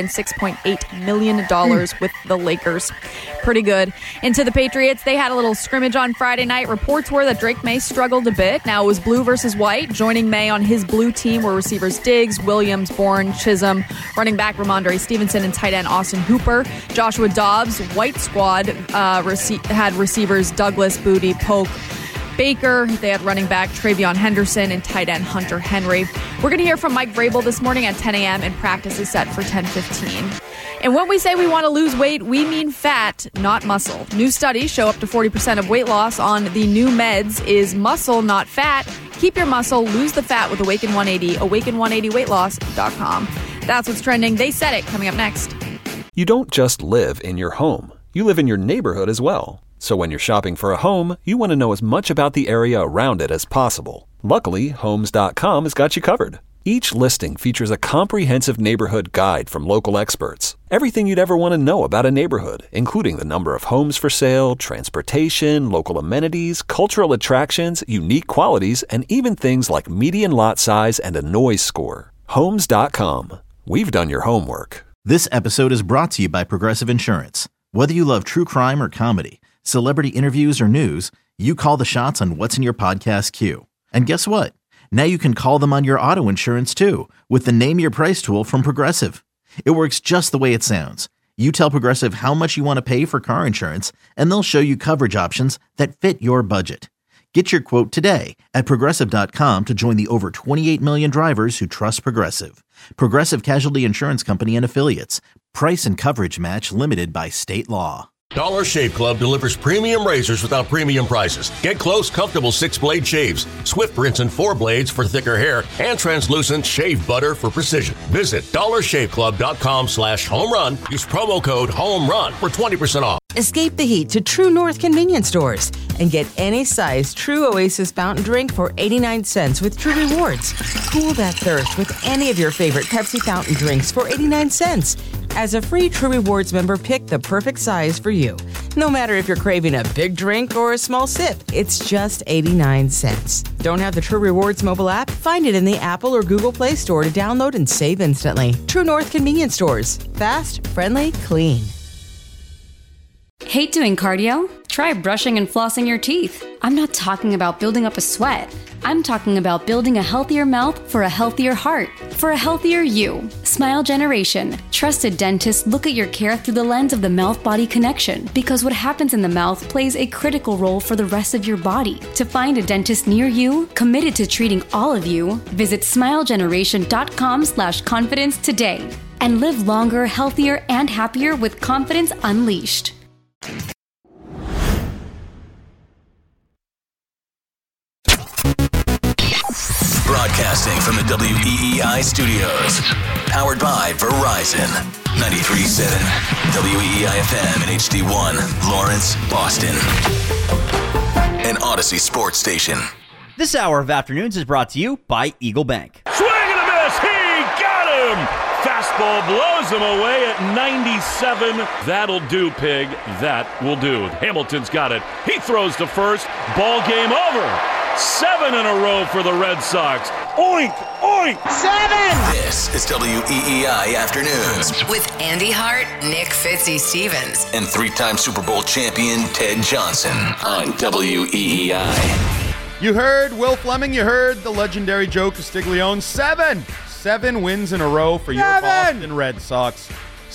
$206.8 million with the Lakers. Pretty good. Into the Patriots, they had a little scrimmage on Friday night. Reports were that Drake May struggled a bit. Now it was blue versus white. Joining May on his blue team were receivers Diggs, Williams, Bourne, Chisholm, running back Ramondre Stevenson, and tight end Austin Hooper. Joshua Dobbs, white squad, had receivers Douglas, Booty, Polk, Baker. They had running back Travion Henderson and tight end Hunter Henry. We're going to hear from Mike Vrabel this morning at 10 a.m. and practice is set for 10:15. And when we say we want to lose weight, we mean fat, not muscle. New studies show up to 40% of weight loss on the new meds is muscle, not fat. Keep your muscle, lose the fat with Awaken 180, awaken180weightloss.com. That's what's trending. They said it, coming up next. You don't just live in your home. You live in your neighborhood as well. So when you're shopping for a home, you want to know as much about the area around it as possible. Luckily, Homes.com has got you covered. Each listing features a comprehensive neighborhood guide from local experts. Everything you'd ever want to know about a neighborhood, including the number of homes for sale, transportation, local amenities, cultural attractions, unique qualities, and even things like median lot size and a noise score. Homes.com. We've done your homework. This episode is brought to you by Progressive Insurance. Whether you love true crime or comedy, celebrity interviews or news, you call the shots on what's in your podcast queue. And guess what? Now you can call them on your auto insurance too, with the Name Your Price tool from Progressive. It works just the way it sounds. You tell Progressive how much you want to pay for car insurance, and they'll show you coverage options that fit your budget. Get your quote today at Progressive.com to join the over 28 million drivers who trust Progressive. Progressive Casualty Insurance Company and Affiliates. Price and coverage match limited by state law. Dollar Shave Club delivers premium razors without premium prices. Get close, comfortable 6-blade shaves, swift rinse and 4 blades for thicker hair, and translucent shave butter for precision. Visit dollarshaveclub.com/homerun. Use promo code HOMERUN for 20% off. Escape the heat to True North convenience stores and get any size True Oasis fountain drink for 89 cents with True Rewards. Cool that thirst with any of your favorite Pepsi fountain drinks for 89 cents. As a free True Rewards member, pick the perfect size for you. No matter if you're craving a big drink or a small sip, it's just 89 cents. Don't have the True Rewards mobile app? Find it in the Apple or Google Play Store to download and save instantly. True North convenience stores. Fast, friendly, clean. Hate doing cardio? Try brushing and flossing your teeth. I'm not talking about building up a sweat. I'm talking about building a healthier mouth for a healthier heart, for a healthier you. Smile Generation. Trusted dentists look at your care through the lens of the mouth-body connection, because what happens in the mouth plays a critical role for the rest of your body. To find a dentist near you, committed to treating all of you, visit smilegeneration.com/confidence today and live longer, healthier, and happier with confidence unleashed. Broadcasting Broadcasting from the WEEI studios. Powered by Verizon. 93.7 WEEI FM and HD1, Lawrence, Boston. An Odyssey sports station. This hour of Afternoons is brought to you by Eagle Bank. Swing and a miss. He got him. Fastball blows him away at 97. That'll do, Pig. That will do. Hamilton's got it. He throws to first. Ball game over. 7 in a row for the Red Sox. Oink, oink. 7. This is WEEI Afternoons. With Andy Hart, Nick Fitzy-Stevens, And 3-time Super Bowl champion Ted Johnson on WEEI. You heard Will Fleming. You heard the legendary Joe Castiglione. 7 wins in a row for your Boston Red Sox.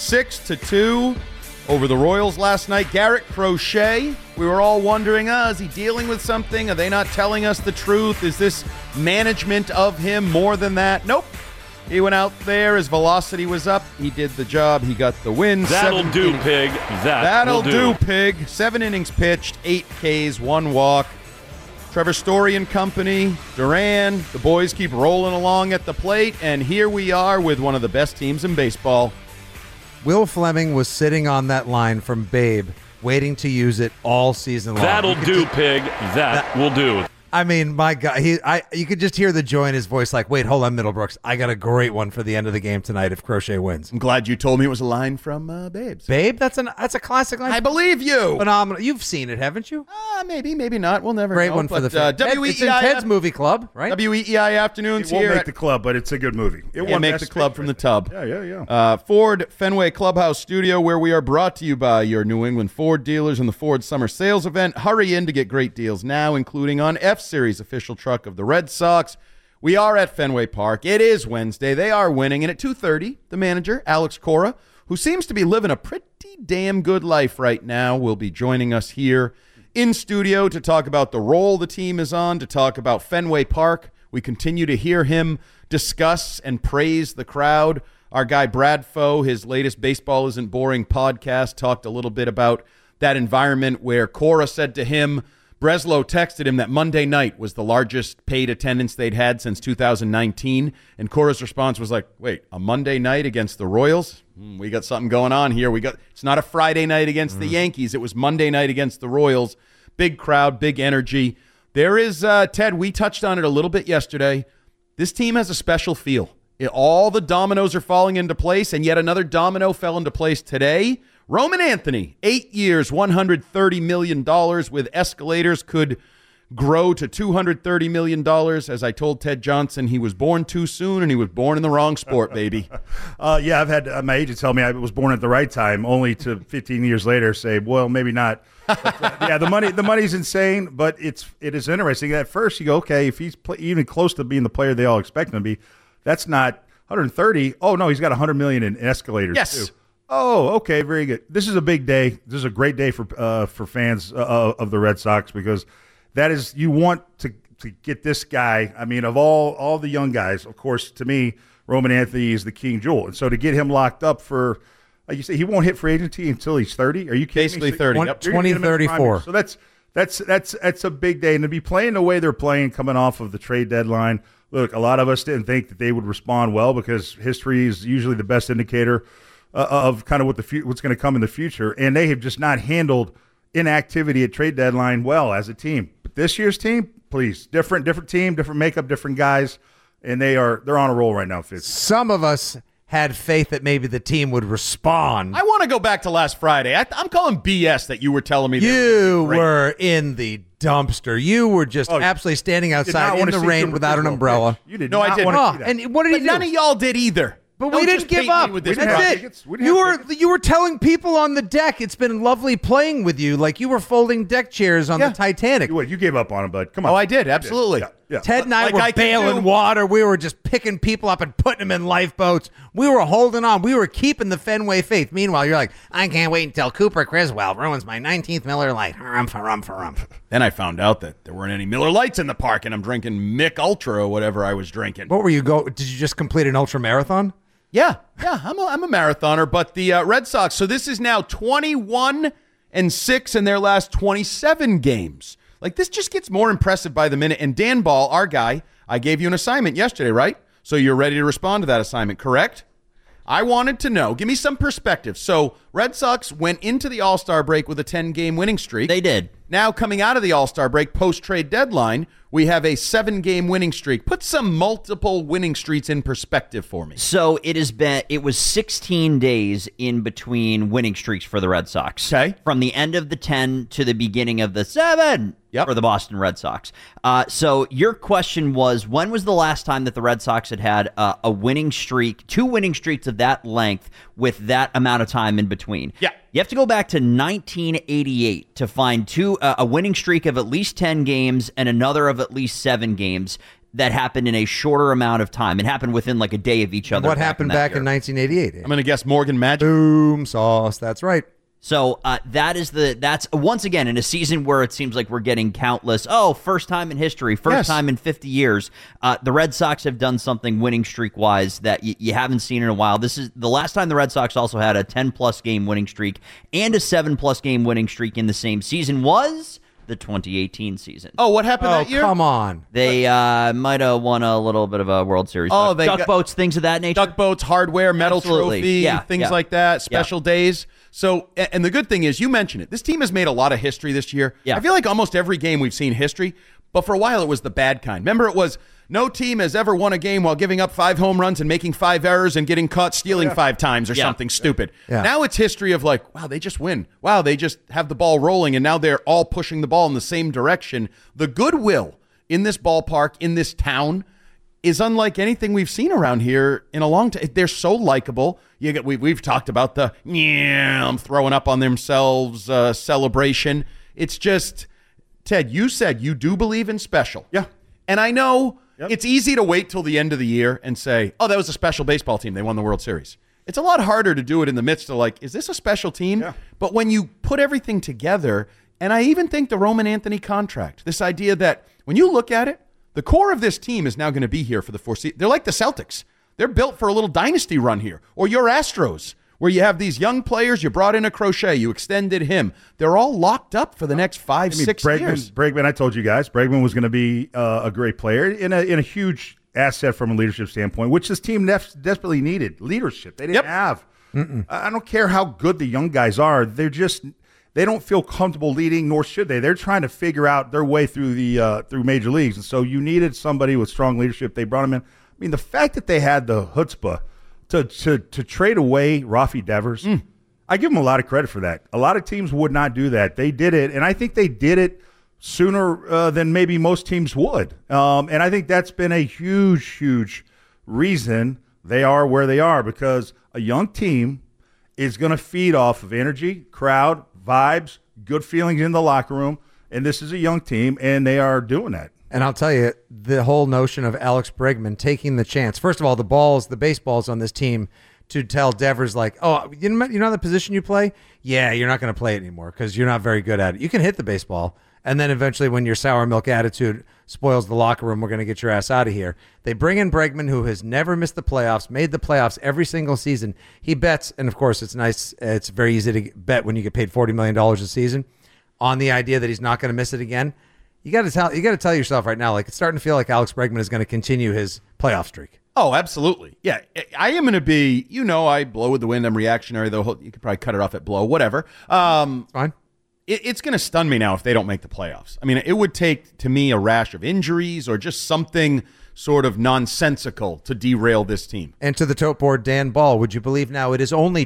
6-2 over the Royals last night. Garrett Crochet, we were all wondering, is he dealing with something? Are they not telling us the truth? Is this management of him more than that? Nope. He went out there. His velocity was up. He did the job. He got the win. That'll do, Pig. That'll do, Pig. 7 innings pitched, 8 Ks, 1 walk. Trevor Story and company, Duran, the boys keep rolling along at the plate, and here we are with one of the best teams in baseball. Will Fleming was sitting on that line from Babe, waiting to use it all season long. That'll do, Pig. That will do. I mean, my God, you could just hear the joy in his voice like, wait, hold on, Middlebrooks. I got a great one for the end of the game tonight if Crochet wins. I'm glad you told me it was a line from Babes. Babe? That's a classic line. I believe you. Phenomenal. You've seen it, haven't you? Maybe not. We'll never great know. One for the fan. It's in Ted's movie club, right? WEEI Afternoons it won't here. make the club, but it's a good movie. It won't make the club from the tub. Yeah. Ford Fenway Clubhouse Studio, where we are brought to you by your New England Ford dealers and the Ford Summer Sales Event. Hurry in to get great deals now, including on F-Series official truck of the Red Sox. We are at Fenway Park. It is Wednesday. They are winning. And at 2:30, the manager, Alex Cora, who seems to be living a pretty damn good life right now, will be joining us here in studio to talk about the role the team is on, to talk about Fenway Park. We continue to hear him discuss and praise the crowd. Our guy Brad Foe, his latest Baseball Isn't Boring podcast, talked a little bit about that environment where Cora said to him, Breslow texted him that Monday night was the largest paid attendance they'd had since 2019, and Cora's response was like, wait, a Monday night against the Royals? We got something going on here. It's not a Friday night against the Yankees. It was Monday night against the Royals. Big crowd, big energy. There is, Ted, we touched on it a little bit yesterday. This team has a special feel. All the dominoes are falling into place, and yet another domino fell into place today. Roman Anthony, 8 years, $130 million with escalators, could grow to $230 million. As I told Ted Johnson, he was born too soon, and he was born in the wrong sport, baby. Yeah, I've had my agent tell me I was born at the right time, only to 15 years later say, well, maybe not. But, the money's insane, but it is interesting. At first, you go, okay, if he's even close to being the player they all expect him to be, that's not 130. Oh, no, he's got $100 million in escalators, yes. too. Oh, okay, very good. This is a big day. This is a great day for fans of the Red Sox, because that is, you want to get this guy. I mean, of all the young guys, of course, to me, Roman Anthony is the king jewel, and so to get him locked up for, like you say, he won't hit free agency until he's 30. Are you kidding Basically me? 30. 2034. So that's a big day, and to be playing the way they're playing, coming off of the trade deadline. Look, a lot of us didn't think that they would respond well, because history is usually the best indicator of kind of what's going to come in the future, and they have just not handled inactivity at trade deadline well as a team. But this year's team, please, different team, different makeup, different guys, and they're on a roll right now, Fitz. Some of us had faith that maybe the team would respond. I want to go back to last Friday. I'm calling BS that you were telling me. You were in the dumpster. You were just absolutely standing outside in the rain without an umbrella. You did no, not I didn't. want to see that. And what did he do? None of y'all did either. But Don't we didn't just give paint up. me with this That's it. You were telling people on the deck it's been lovely playing with you, like you were folding deck chairs on the Titanic. You gave up on him, bud. Come on. Oh, I did, absolutely. Yeah. Ted and I were bailing water. We were just picking people up and putting them in lifeboats. We were holding on. We were keeping the Fenway faith. Meanwhile, you're like, I can't wait until Cooper Criswell ruins my 19th Miller Lite. Harumph. Then I found out that there weren't any Miller Lights in the park, and I'm drinking Mick Ultra or whatever I was drinking. What were you Did you just complete an ultra marathon? Yeah, I'm a marathoner, but the Red Sox, so this is now 21-6 in their last 27 games. Like, this just gets more impressive by the minute, and Dan Ball, our guy, I gave you an assignment yesterday, right? So you're ready to respond to that assignment, correct? I wanted to know. Give me some perspective. So Red Sox went into the All-Star break with a 10-game winning streak. They did. Now coming out of the All-Star break, post-trade deadline, we have a 7-game winning streak. Put some multiple winning streaks in perspective for me. So it was 16 days in between winning streaks for the Red Sox. Okay. From the end of the 10 to the beginning of the 7 for the Boston Red Sox. So your question was, when was the last time that the Red Sox had a winning streak, 2 winning streaks of that length with that amount of time in between? Yeah. You have to go back to 1988 to find a winning streak of at least 10 games and another of at least 7 games that happened in a shorter amount of time. It happened within like a day of each other. What happened back in 1988? I'm going to guess Morgan Magic. Boom sauce. That's right. So that's once again in a season where it seems like we're getting countless, first time in history, first time in 50 years. The Red Sox have done something winning streak-wise that you haven't seen in a while. This is the last time the Red Sox also had a 10-plus game winning streak and a 7-plus game winning streak in the same season was the 2018 season. Oh, what happened that year? Come on. They might have won a little bit of a World Series. Duck boats, things of that nature. Duck boats, hardware, medal Absolutely. trophy, things like that, special days. So, and the good thing is, you mentioned it, this team has made a lot of history this year. Yeah. I feel like almost every game we've seen history, but for a while it was the bad kind. Remember, it was no team has ever won a game while giving up 5 home runs and making 5 errors and getting caught stealing 5 times or something stupid. Yeah. Now it's history of like, wow, they just win. Wow, they just have the ball rolling, and now they're all pushing the ball in the same direction. The goodwill in this ballpark, in this town, is unlike anything we've seen around here in a long time. They're so likable. We've talked about the throwing up on themselves celebration. It's just, Ted, you said you do believe in special. Yeah. And I know it's easy to wait till the end of the year and say, that was a special baseball team. They won the World Series. It's a lot harder to do it in the midst of like, is this a special team? Yeah. But when you put everything together, and I even think the Roman Anthony contract, this idea that when you look at it, the core of this team is now going to be here for the foreseeable. They're like the Celtics. They're built for a little dynasty run here. Or your Astros, where you have these young players. You brought in a Crochet. You extended him. They're all locked up for the next 5, 6 years. Bregman, I told you guys, Bregman was going to be a great player in a huge asset from a leadership standpoint, which this team desperately needed. Leadership. They didn't have. I don't care how good the young guys are. They don't feel comfortable leading, nor should they. They're trying to figure out their way through through major leagues. And so you needed somebody with strong leadership. They brought him in. I mean, the fact that they had the chutzpah to trade away Rafi Devers, I give them a lot of credit for that. A lot of teams would not do that. They did it, and I think they did it sooner than maybe most teams would. And I think that's been a huge, huge reason they are where they are, because a young team is going to feed off of energy, crowd, vibes, good feelings in the locker room, and this is a young team, and they are doing that. And I'll tell you, the whole notion of Alex Bregman taking the chance. First of all, the baseballs on this team to tell Devers, like, you know the position you play? Yeah, you're not going to play it anymore because you're not very good at it. You can hit the baseball, and then eventually when your sour milk attitude spoils the locker room, we're going to get your ass out of here. They bring in Bregman, who has never missed the playoffs, made the playoffs every single season. He bets, and of course it's nice, it's very easy to bet when you get paid $40 million a season, on the idea that he's not going to miss it again. You got to tell yourself right now, like, it's starting to feel like Alex Bregman is going to continue his playoff streak. Oh, absolutely. Yeah, I am going to be, I blow with the wind. I'm reactionary, though. You could probably cut it off at blow, whatever. It's fine. It's going to stun me now if they don't make the playoffs. I mean, it would take, to me, a rash of injuries or just something sort of nonsensical to derail this team. And to the tote board, Dan Ball, would you believe now it is only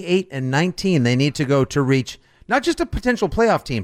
28-19 they need to go to reach not just a potential playoff team.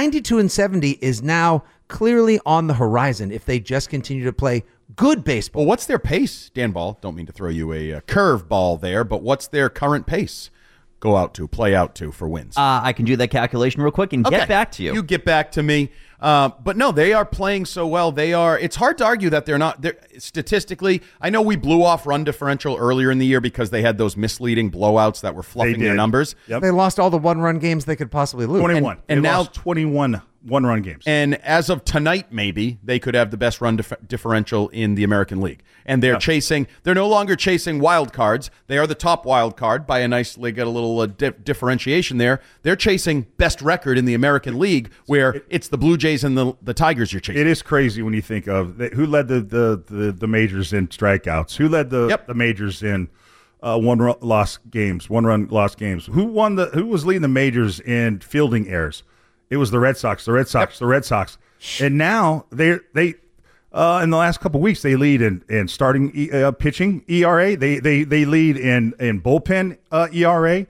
92-70 is now clearly on the horizon if they just continue to play good baseball. Well, what's their pace, Dan Ball? Don't mean to throw you a curve ball there, but what's their current pace? Play out to for wins. I can do that calculation real quick and get back to you. You get back to me. But no, they are playing so well. It's hard to argue that they're not. Statistically, I know we blew off run differential earlier in the year because they had those misleading blowouts that were fluffing their numbers. Yep. They lost all the one-run games they could possibly lose. 21. And now lost 21 one-run games. And as of tonight, maybe, they could have the best run differential in the American League. And they're they're no longer chasing wild cards. They are the top wild card by they get a little differentiation there. They're chasing best record in the American League, where it's the Blue Jays and the Tigers you're chasing. It is crazy when you think of who led the majors in strikeouts, who led the majors in one-run lost games. Who was leading the majors in fielding errors? It was the Red Sox. And now they in the last couple of weeks they lead in starting pitching ERA. They lead in bullpen ERA.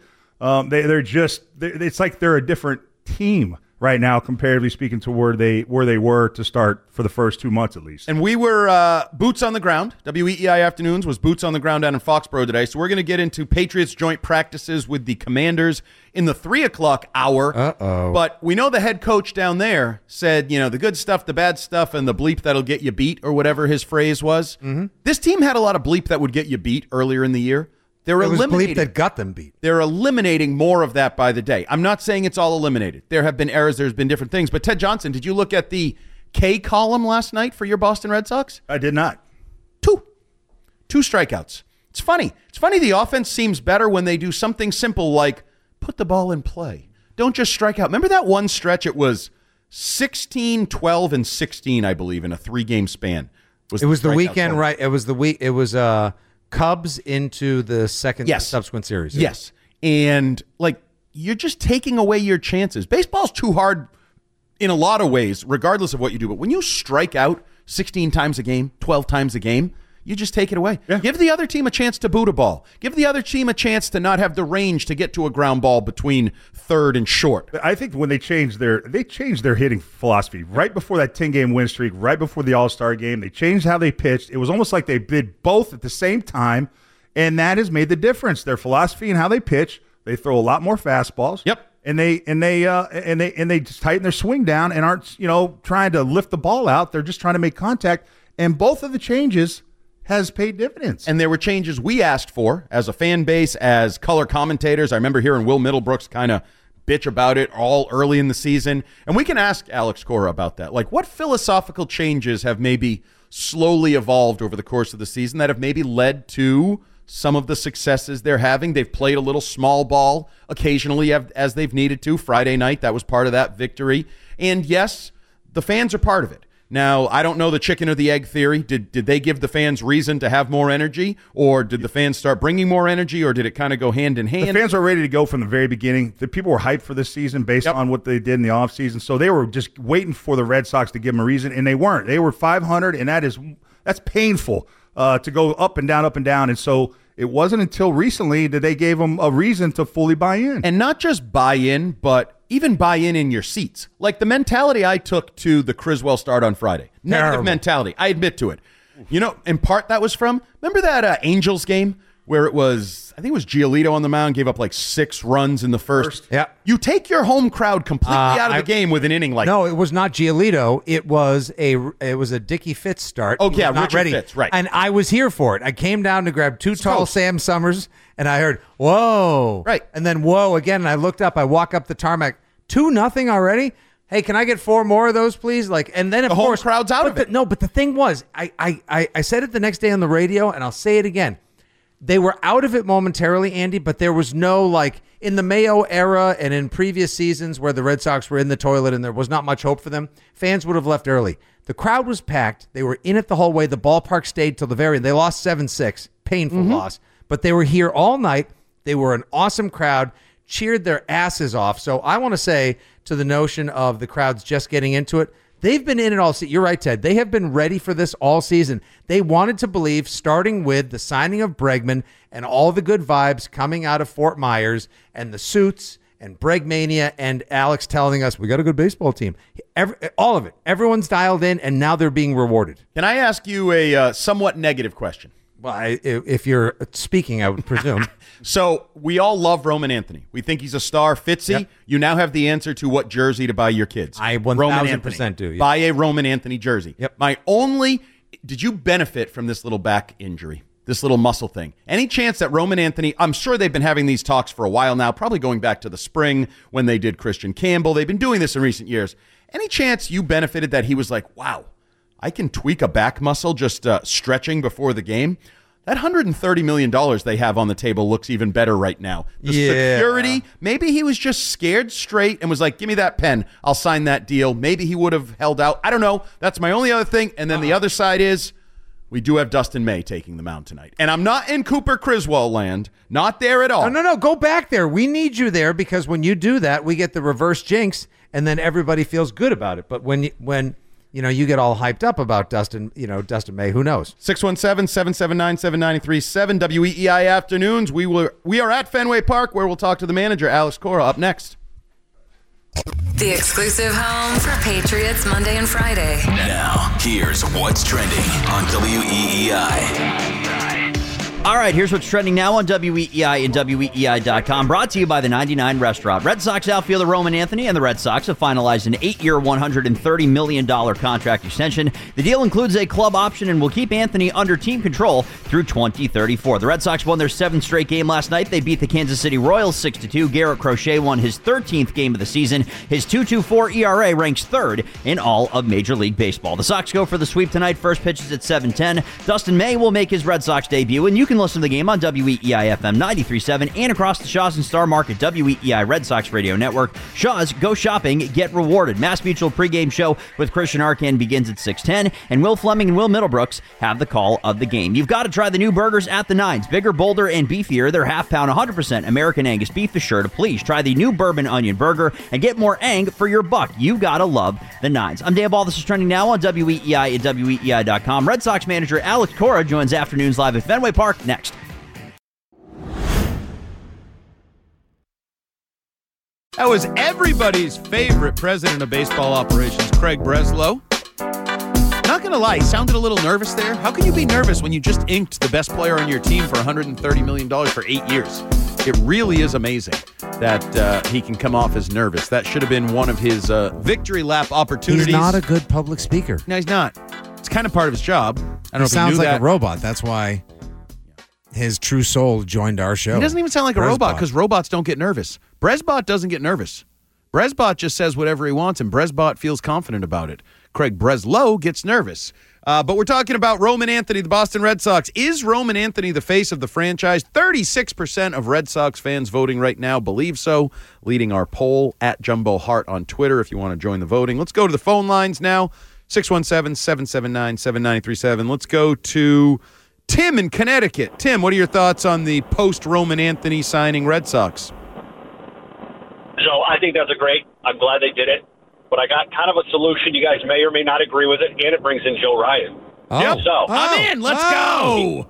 It's like they're a different team right now, comparatively speaking, to where they were to start for the first 2 months at least. And we were boots on the ground. WEEI Afternoons was boots on the ground down in Foxborough today. So we're going to get into Patriots joint practices with the Commanders in the 3 o'clock hour. Uh-oh. But we know the head coach down there said, the good stuff, the bad stuff, and the bleep that'll get you beat, or whatever his phrase was. Mm-hmm. This team had a lot of bleep that would get you beat earlier in the year. It was bleep that got them beat. They're eliminating more of that by the day. I'm not saying it's all eliminated. There have been errors. There's been different things. But Ted Johnson, did you look at the K column last night for your Boston Red Sox? I did not. 2 strikeouts. It's funny. The offense seems better when they do something simple like put the ball in play. Don't just strike out. Remember that one stretch? It was 16, 12, and 16, I believe, in a 3-game span. It was the weekend, right? It was Cubs into the second subsequent series. Yes. And you're just taking away your chances. Baseball's too hard in a lot of ways, regardless of what you do. But when you strike out 16 times a game, 12 times a game, you just take it away. Yeah. Give the other team a chance to boot a ball. Give the other team a chance to not have the range to get to a ground ball between third and short. I think when they changed their hitting philosophy right before that 10-game win streak, right before the All-Star game, they changed how they pitched. It was almost like they did both at the same time, and that has made the difference. Their philosophy and how they pitch, they throw a lot more fastballs. Yep. And they just tighten their swing down and aren't trying to lift the ball out. They're just trying to make contact. And both of the changes has paid dividends. And there were changes we asked for as a fan base, as color commentators. I remember hearing Will Middlebrooks kind of bitch about it all early in the season. And we can ask Alex Cora about that. What philosophical changes have maybe slowly evolved over the course of the season that have maybe led to some of the successes they're having? They've played a little small ball occasionally as they've needed to. Friday night, that was part of that victory. And yes, the fans are part of it. Now, I don't know the chicken or the egg theory. Did they give the fans reason to have more energy, or did the fans start bringing more energy, or did it kind of go hand in hand? The fans were ready to go from the very beginning. The people were hyped for this season based on what they did in the offseason, so they were just waiting for the Red Sox to give them a reason, and they weren't. They were 500, and that's painful to go up and down, and so it wasn't until recently that they gave them a reason to fully buy in. And not just buy in, but even buy in your seats. Like the mentality I took to the Criswell start on Friday. Negative mentality. I admit to it. In part that was from, remember that Angels game where it was, I think it was Giolito on the mound, gave up 6 runs in the first. Yeah. You take your home crowd completely out of the game with an inning like that. No, it was not Giolito. It was a Dickie Fitz start. Oh, yeah, not Richard ready. Fitz, right. And I was here for it. I came down to grab 2 tall Sam Summers, and I heard, whoa. Right. And then, whoa, again, and I looked up. I walk up the tarmac. 2-0 already? Hey, can I get 4 more of those, please? And then, of course, home crowd's out of it. No, but the thing was, I said it the next day on the radio, and I'll say it again. They were out of it momentarily, Andy, but there was no, in the Mayo era and in previous seasons where the Red Sox were in the toilet and there was not much hope for them, fans would have left early. The crowd was packed. They were in it the whole way. The ballpark stayed till the very end. They lost 7-6. Painful loss. But they were here all night. They were an awesome crowd, cheered their asses off. So I want to say to the notion of the crowds just getting into it, they've been in it all season. You're right, Ted. They have been ready for this all season. They wanted to believe, starting with the signing of Bregman and all the good vibes coming out of Fort Myers and the suits and Bregmania and Alex telling us, we got a good baseball team. All of it. Everyone's dialed in, and now they're being rewarded. Can I ask you a somewhat negative question? Well, if you're speaking, I would presume. So we all love Roman Anthony. We think he's a star. Fitzy, you now have the answer to what jersey to buy your kids. I 1,000% do. Buy a Roman Anthony jersey. Yep. Did you benefit from this little back injury? this little muscle thing. Any chance that Roman Anthony, I'm sure they've been having these talks for a while now, probably going back to the spring when they did Christian Campbell. They've been doing this in recent years. Any chance you benefited that he was like, wow, I can tweak a back muscle just stretching before the game? That $130 million they have on the table looks even better right now. The security, maybe he was just scared straight and was like, give me that pen. I'll sign that deal. Maybe he would have held out. I don't know. That's my only other thing. And then the other side is we do have Dustin May taking the mound tonight. And I'm not in Cooper Criswell land. Not there at all. No. Go back there. We need you there because when you do that, we get the reverse jinx and then everybody feels good about it. But when you get all hyped up about Dustin May, who knows? 617-779-7937 WEEI Afternoons. We are at Fenway Park where we'll talk to the manager, Alex Cora, up next. The exclusive home for Patriots Monday and Friday. Now, here's what's trending on WEEI. All right, here's what's trending now on WEEI and WEEI.com. Brought to you by the 99 Restaurant. Red Sox outfielder Roman Anthony and the Red Sox have finalized an 8-year, $130 million contract extension. The deal includes a club option and will keep Anthony under team control through 2034. The Red Sox won their 7th straight game last night. They beat the Kansas City Royals 6-2. Garrett Crochet won his 13th game of the season. His 2.24 ERA ranks 3rd in all of Major League Baseball. The Sox go for the sweep tonight. First pitch is at 7:10. Dustin May will make his Red Sox debut, and you can listen to the game on WEEI FM 93.7 and across the Shaw's and Star Market WEEI Red Sox Radio Network. Shaw's, go shopping, get rewarded. Mass Mutual pregame show with Christian Arcand begins at 6:10, and Will Fleming and Will Middlebrooks have the call of the game. You've got to try the new burgers at the Nines. Bigger, bolder, and beefier. They're half-pound, 100% American Angus beef is sure to please. Try the new bourbon onion burger and get more ang for your buck. You got to love the Nines. I'm Dan Ball. This is trending now on WEEI and WEEI.com. Red Sox manager Alex Cora joins Afternoons Live at Fenway Park next. That was everybody's favorite president of baseball operations, Craig Breslow. Not going to lie, he sounded a little nervous there. How can you be nervous when you just inked the best player on your team for $130 million for 8 years? It really is amazing that he can come off as nervous. That should have been one of his victory lap opportunities. He's not a good public speaker. No, he's not. It's kind of part of his job. I don't know if sounds he knew like that. a robot. That's why his true soul joined our show. He doesn't even sound like a robot because robots don't get nervous. Bresbot doesn't get nervous. Bresbot just says whatever he wants, and Bresbot feels confident about it. Craig Breslow gets nervous. But we're talking about Roman Anthony, the Boston Red Sox. Is Roman Anthony the face of the franchise? 36% of Red Sox fans voting right now believe so, leading our poll at Jumbo Hart on Twitter if you want to join the voting. Let's go to the phone lines now, 617-779-7937. Let's go to Tim in Connecticut. Tim, what are your thoughts on the post-Roman Anthony signing Red Sox? So I think that's I'm glad they did it. But I got kind of a solution. You guys may or may not agree with it, and it brings in Joe Ryan. I'm in. Let's go.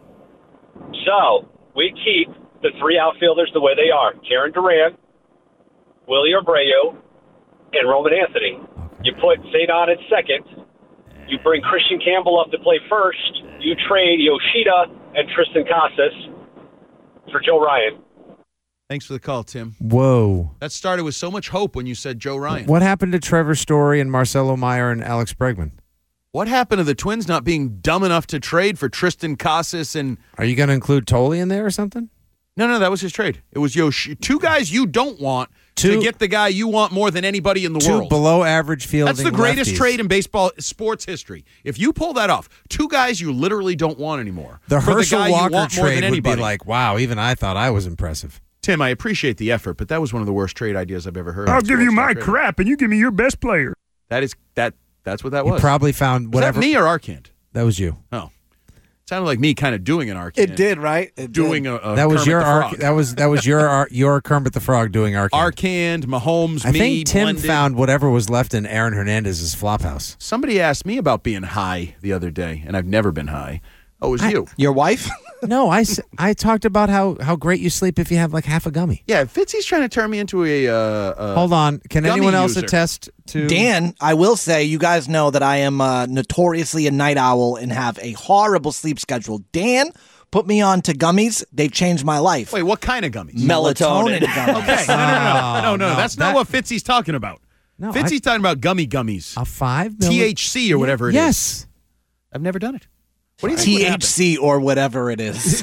So we keep the 3 outfielders the way they are. Karen Duran, Willie Abreu, and Roman Anthony. You put Cedon at second. You bring Christian Campbell up to play first. You trade Yoshida and Tristan Casas for Joe Ryan. Thanks for the call, Tim. Whoa. That started with so much hope when you said Joe Ryan. What happened to Trevor Story and Marcelo Meyer and Alex Bregman? What happened to the Twins not being dumb enough to trade for Tristan Casas and... Are you going to include Tolle in there or something? No, that was his trade. It was two guys you don't want to get the guy you want more than anybody in the world. 2 below-average fielding That's the greatest lefties. trade in baseball sports history. If you pull that off, 2 guys you literally don't want anymore. The for Herschel the guy Walker you want more trade than would be anybody. like, wow, even I thought I was impressive. Tim, I appreciate the effort, but that was one of the worst trade ideas I've ever heard. I'll give you my crap, and you give me your best player. That's what that You was. probably found whatever. Was that me or Arcand? That was you. Oh. Sounded like me kind of doing an Arcand. It did, right? Doing did. a that was Kermit your the Frog. that was your Kermit the Frog doing Arcand. Arcand, Mahomes, I me, think Tim blended. found whatever was left in Aaron Hernandez's flop house. Somebody asked me about being high the other day, and I've never been high. Oh, it was you. Your wife? No, I talked about how great you sleep if you have like half a gummy. Yeah, Fitzy's trying to turn me into a Hold on. Can gummy anyone else user. attest to... Dan, I will say, you guys know that I am notoriously a night owl and have a horrible sleep schedule. Dan put me on to gummies. They've changed my life. Wait, what kind of gummies? Melatonin gummies. Okay, no, that's not what Fitzy's talking about. No, Fitzy's talking about gummies. A 5 THC or whatever it is. Yes. I've never done it. What do you think THC or whatever it is.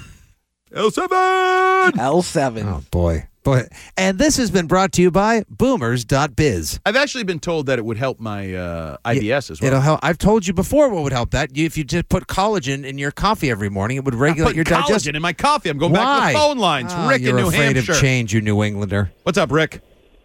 L7! L7. Oh, boy. And this has been brought to you by boomers.biz. I've actually been told that it would help my IBS as well. It'll help. I've told you before what would help that. If you just put collagen in your coffee every morning, it would regulate your digestion. Collagen in my coffee. I'm going back to the phone lines. Rick in New You're afraid Hampshire. of change, you New Englander. What's up, Rick?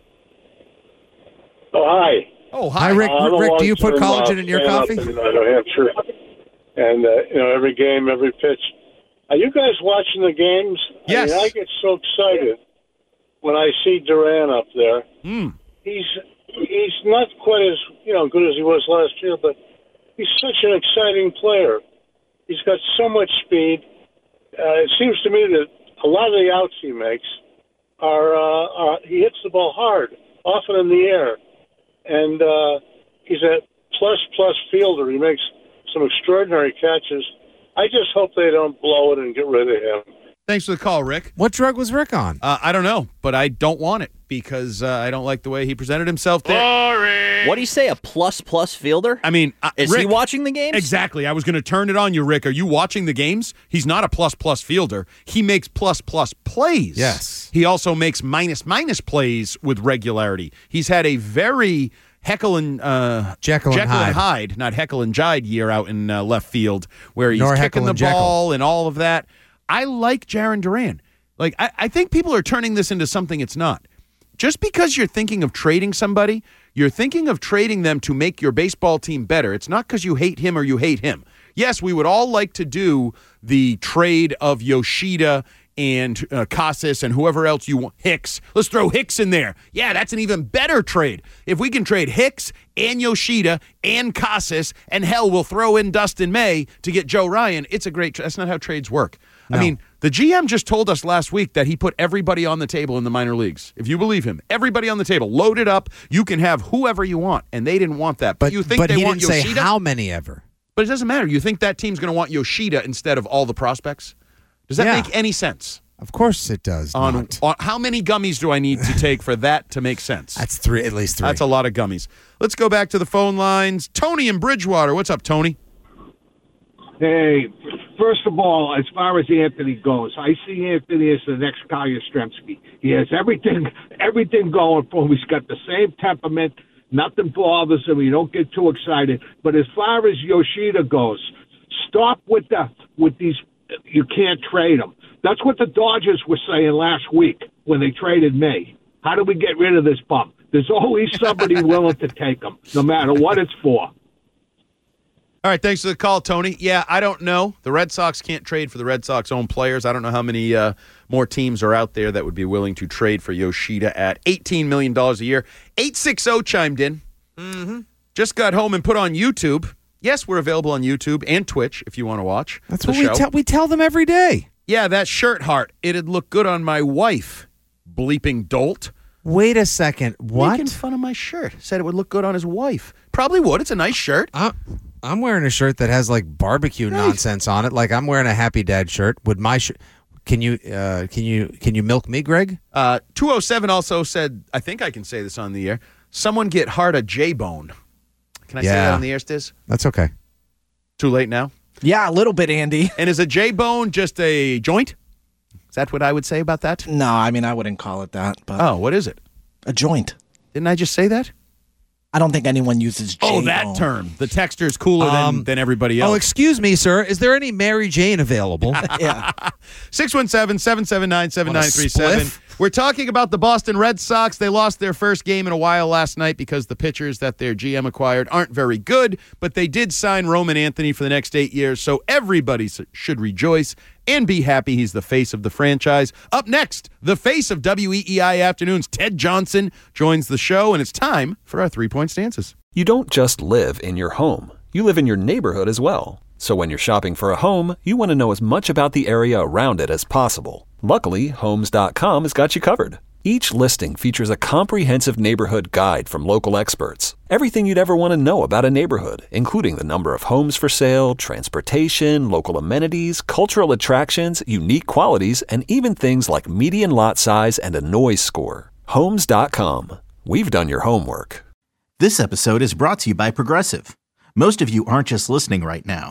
Oh, hi. Oh, hi, Rick. Rick, do you put collagen in your coffee? In New Hampshire. And, every game, every pitch. Are you guys watching the games? Yes. I get so excited when I see Duran up there. He's not quite as good as he was last year, but he's such an exciting player. He's got so much speed. It seems to me that a lot of the outs he makes are he hits the ball hard, often in the air, and he's a plus fielder. He makes some extraordinary catches. I just hope they don't blow it and get rid of him. Thanks for the call, Rick. What drug was Rick on? I don't know, but I don't want it because I don't like the way he presented himself there. What do you say, a plus fielder? I mean, is Rick, he watching the games? Exactly. I was going to turn it on you, Rick. Are you watching the games? He's not a plus fielder. He makes plus plays. Yes. He also makes minus plays with regularity. He's had a very Jekyll and Hyde, not Heckle and Jide year out in left field where he's kicking the ball and all of that. I like Jarren Duran. Like, I think people are turning this into something it's not. Just because you're thinking of trading somebody, you're thinking of trading them to make your baseball team better. It's not because you hate him or you hate him. Yes, we would all like to do the trade of Yoshida and Casas and whoever else you want. Hicks. Let's throw Hicks in there. Yeah, that's an even better trade. If we can trade Hicks and Yoshida and Casas, and hell, we'll throw in Dustin May to get Joe Ryan, it's a great That's not how trades work. No. I mean, the GM just told us last week that he put everybody on the table in the minor leagues. If you believe him, everybody on the table, loaded up. You can have whoever you want, and they didn't want that. But you think they want Yoshida? He didn't say how many ever. But it doesn't matter. You think that team's going to want Yoshida instead of all the prospects? Does that make any sense? Of course it does. On how many gummies do I need to take for that to make sense? That's at least three. That's a lot of gummies. Let's go back to the phone lines. Tony in Bridgewater. What's up, Tony? Hey, first of all, as far as Anthony goes, I see Anthony as the next Kyle Yastrzemski. He has everything going for him. He's got the same temperament. Nothing bothers him. You don't get too excited. But as far as Yoshida goes, stop with these. You can't trade him. That's what the Dodgers were saying last week when they traded me. How do we get rid of this bum? There's always somebody willing to take him, no matter what it's for. All right, thanks for the call, Tony. Yeah, I don't know. The Red Sox can't trade for the Red Sox own players. I don't know how many more teams are out there that would be willing to trade for Yoshida at $18 million a year. 860 chimed in. Mm-hmm. Just got home and put on YouTube. Yes, we're available on YouTube and Twitch if you want to watch. That's what we tell them every day. Yeah, that shirt heart. It'd look good on my wife. Bleeping dolt. Wait a second. What? Making fun of my shirt. Said it would look good on his wife. Probably would. It's a nice shirt. I'm wearing a shirt that has like barbecue nonsense on it. Like I'm wearing a Happy Dad shirt. Would my shirt? Can you milk me, Greg? 207 also said, I think I can say this on the air. Someone get Hart a J-bone. Can I say that on the air, Stiz? That's okay. Too late now? Yeah, a little bit, Andy. And is a J-bone just a joint? Is that what I would say about that? No, I mean, I wouldn't call it that. But oh, what is it? A joint. Didn't I just say that? I don't think anyone uses J-bone. Oh, that term. The texture's cooler than everybody else. Oh, excuse me, sir. Is there any Mary Jane available? Yeah. 617-779-7937. We're talking about the Boston Red Sox. They lost their first game in a while last night because the pitchers that their GM acquired aren't very good, but they did sign Roman Anthony for the next 8 years, so everybody should rejoice and be happy he's the face of the franchise. Up next, the face of WEEI Afternoons, Ted Johnson, joins the show, and it's time for our 3-point stances. You don't just live in your home. You live in your neighborhood as well. So when you're shopping for a home, you want to know as much about the area around it as possible. Luckily, Homes.com has got you covered. Each listing features a comprehensive neighborhood guide from local experts. Everything you'd ever want to know about a neighborhood, including the number of homes for sale, transportation, local amenities, cultural attractions, unique qualities, and even things like median lot size and a noise score. Homes.com. We've done your homework. This episode is brought to you by Progressive. Most of you aren't just listening right now.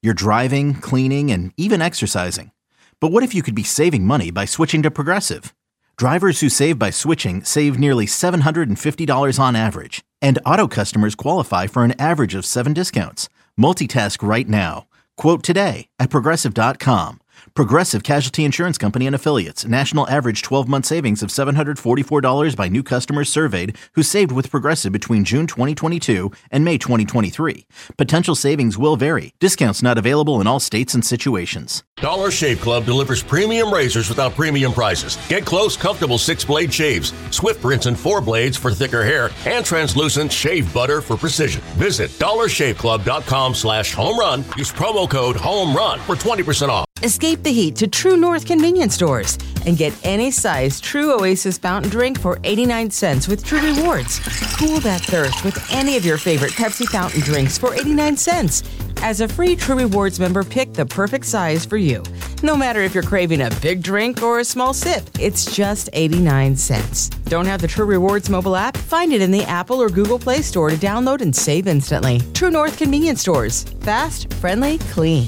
You're driving, cleaning, and even exercising. But what if you could be saving money by switching to Progressive? Drivers who save by switching save nearly $750 on average, and auto customers qualify for an average of 7 discounts. Multitask right now. Quote today at Progressive.com. Progressive Casualty Insurance Company and Affiliates. National average 12-month savings of $744 by new customers surveyed who saved with Progressive between June 2022 and May 2023. Potential savings will vary. Discounts not available in all states and situations. Dollar Shave Club delivers premium razors without premium prices. Get close, comfortable 6-blade shaves, Swift rinse and 4 blades for thicker hair, and translucent shave butter for precision. Visit dollarshaveclub.com/homerun. Use promo code HOMERUN for 20% off. Escape the heat to True North convenience stores and get any size True Oasis fountain drink for 89 cents with True Rewards. Cool that thirst with any of your favorite Pepsi fountain drinks for 89 cents. As a free True Rewards member, pick the perfect size for you. No matter if you're craving a big drink or a small sip, it's just 89 cents. Don't have the True Rewards mobile app? Find it in the Apple or Google Play Store to download and save instantly. True North convenience stores. Fast, friendly, clean.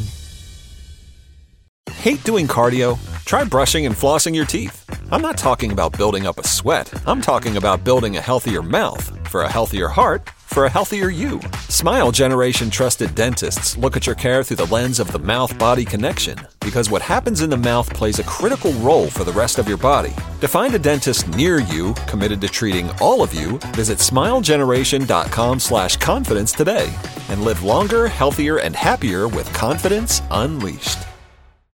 Hate doing cardio? Try brushing and flossing your teeth. I'm not talking about building up a sweat. I'm talking about building a healthier mouth for a healthier heart for a healthier you. Smile Generation trusted dentists look at your care through the lens of the mouth-body connection, because what happens in the mouth plays a critical role for the rest of your body. To find a dentist near you committed to treating all of you, visit smilegeneration.com/confidence today and live longer, healthier, and happier with confidence unleashed.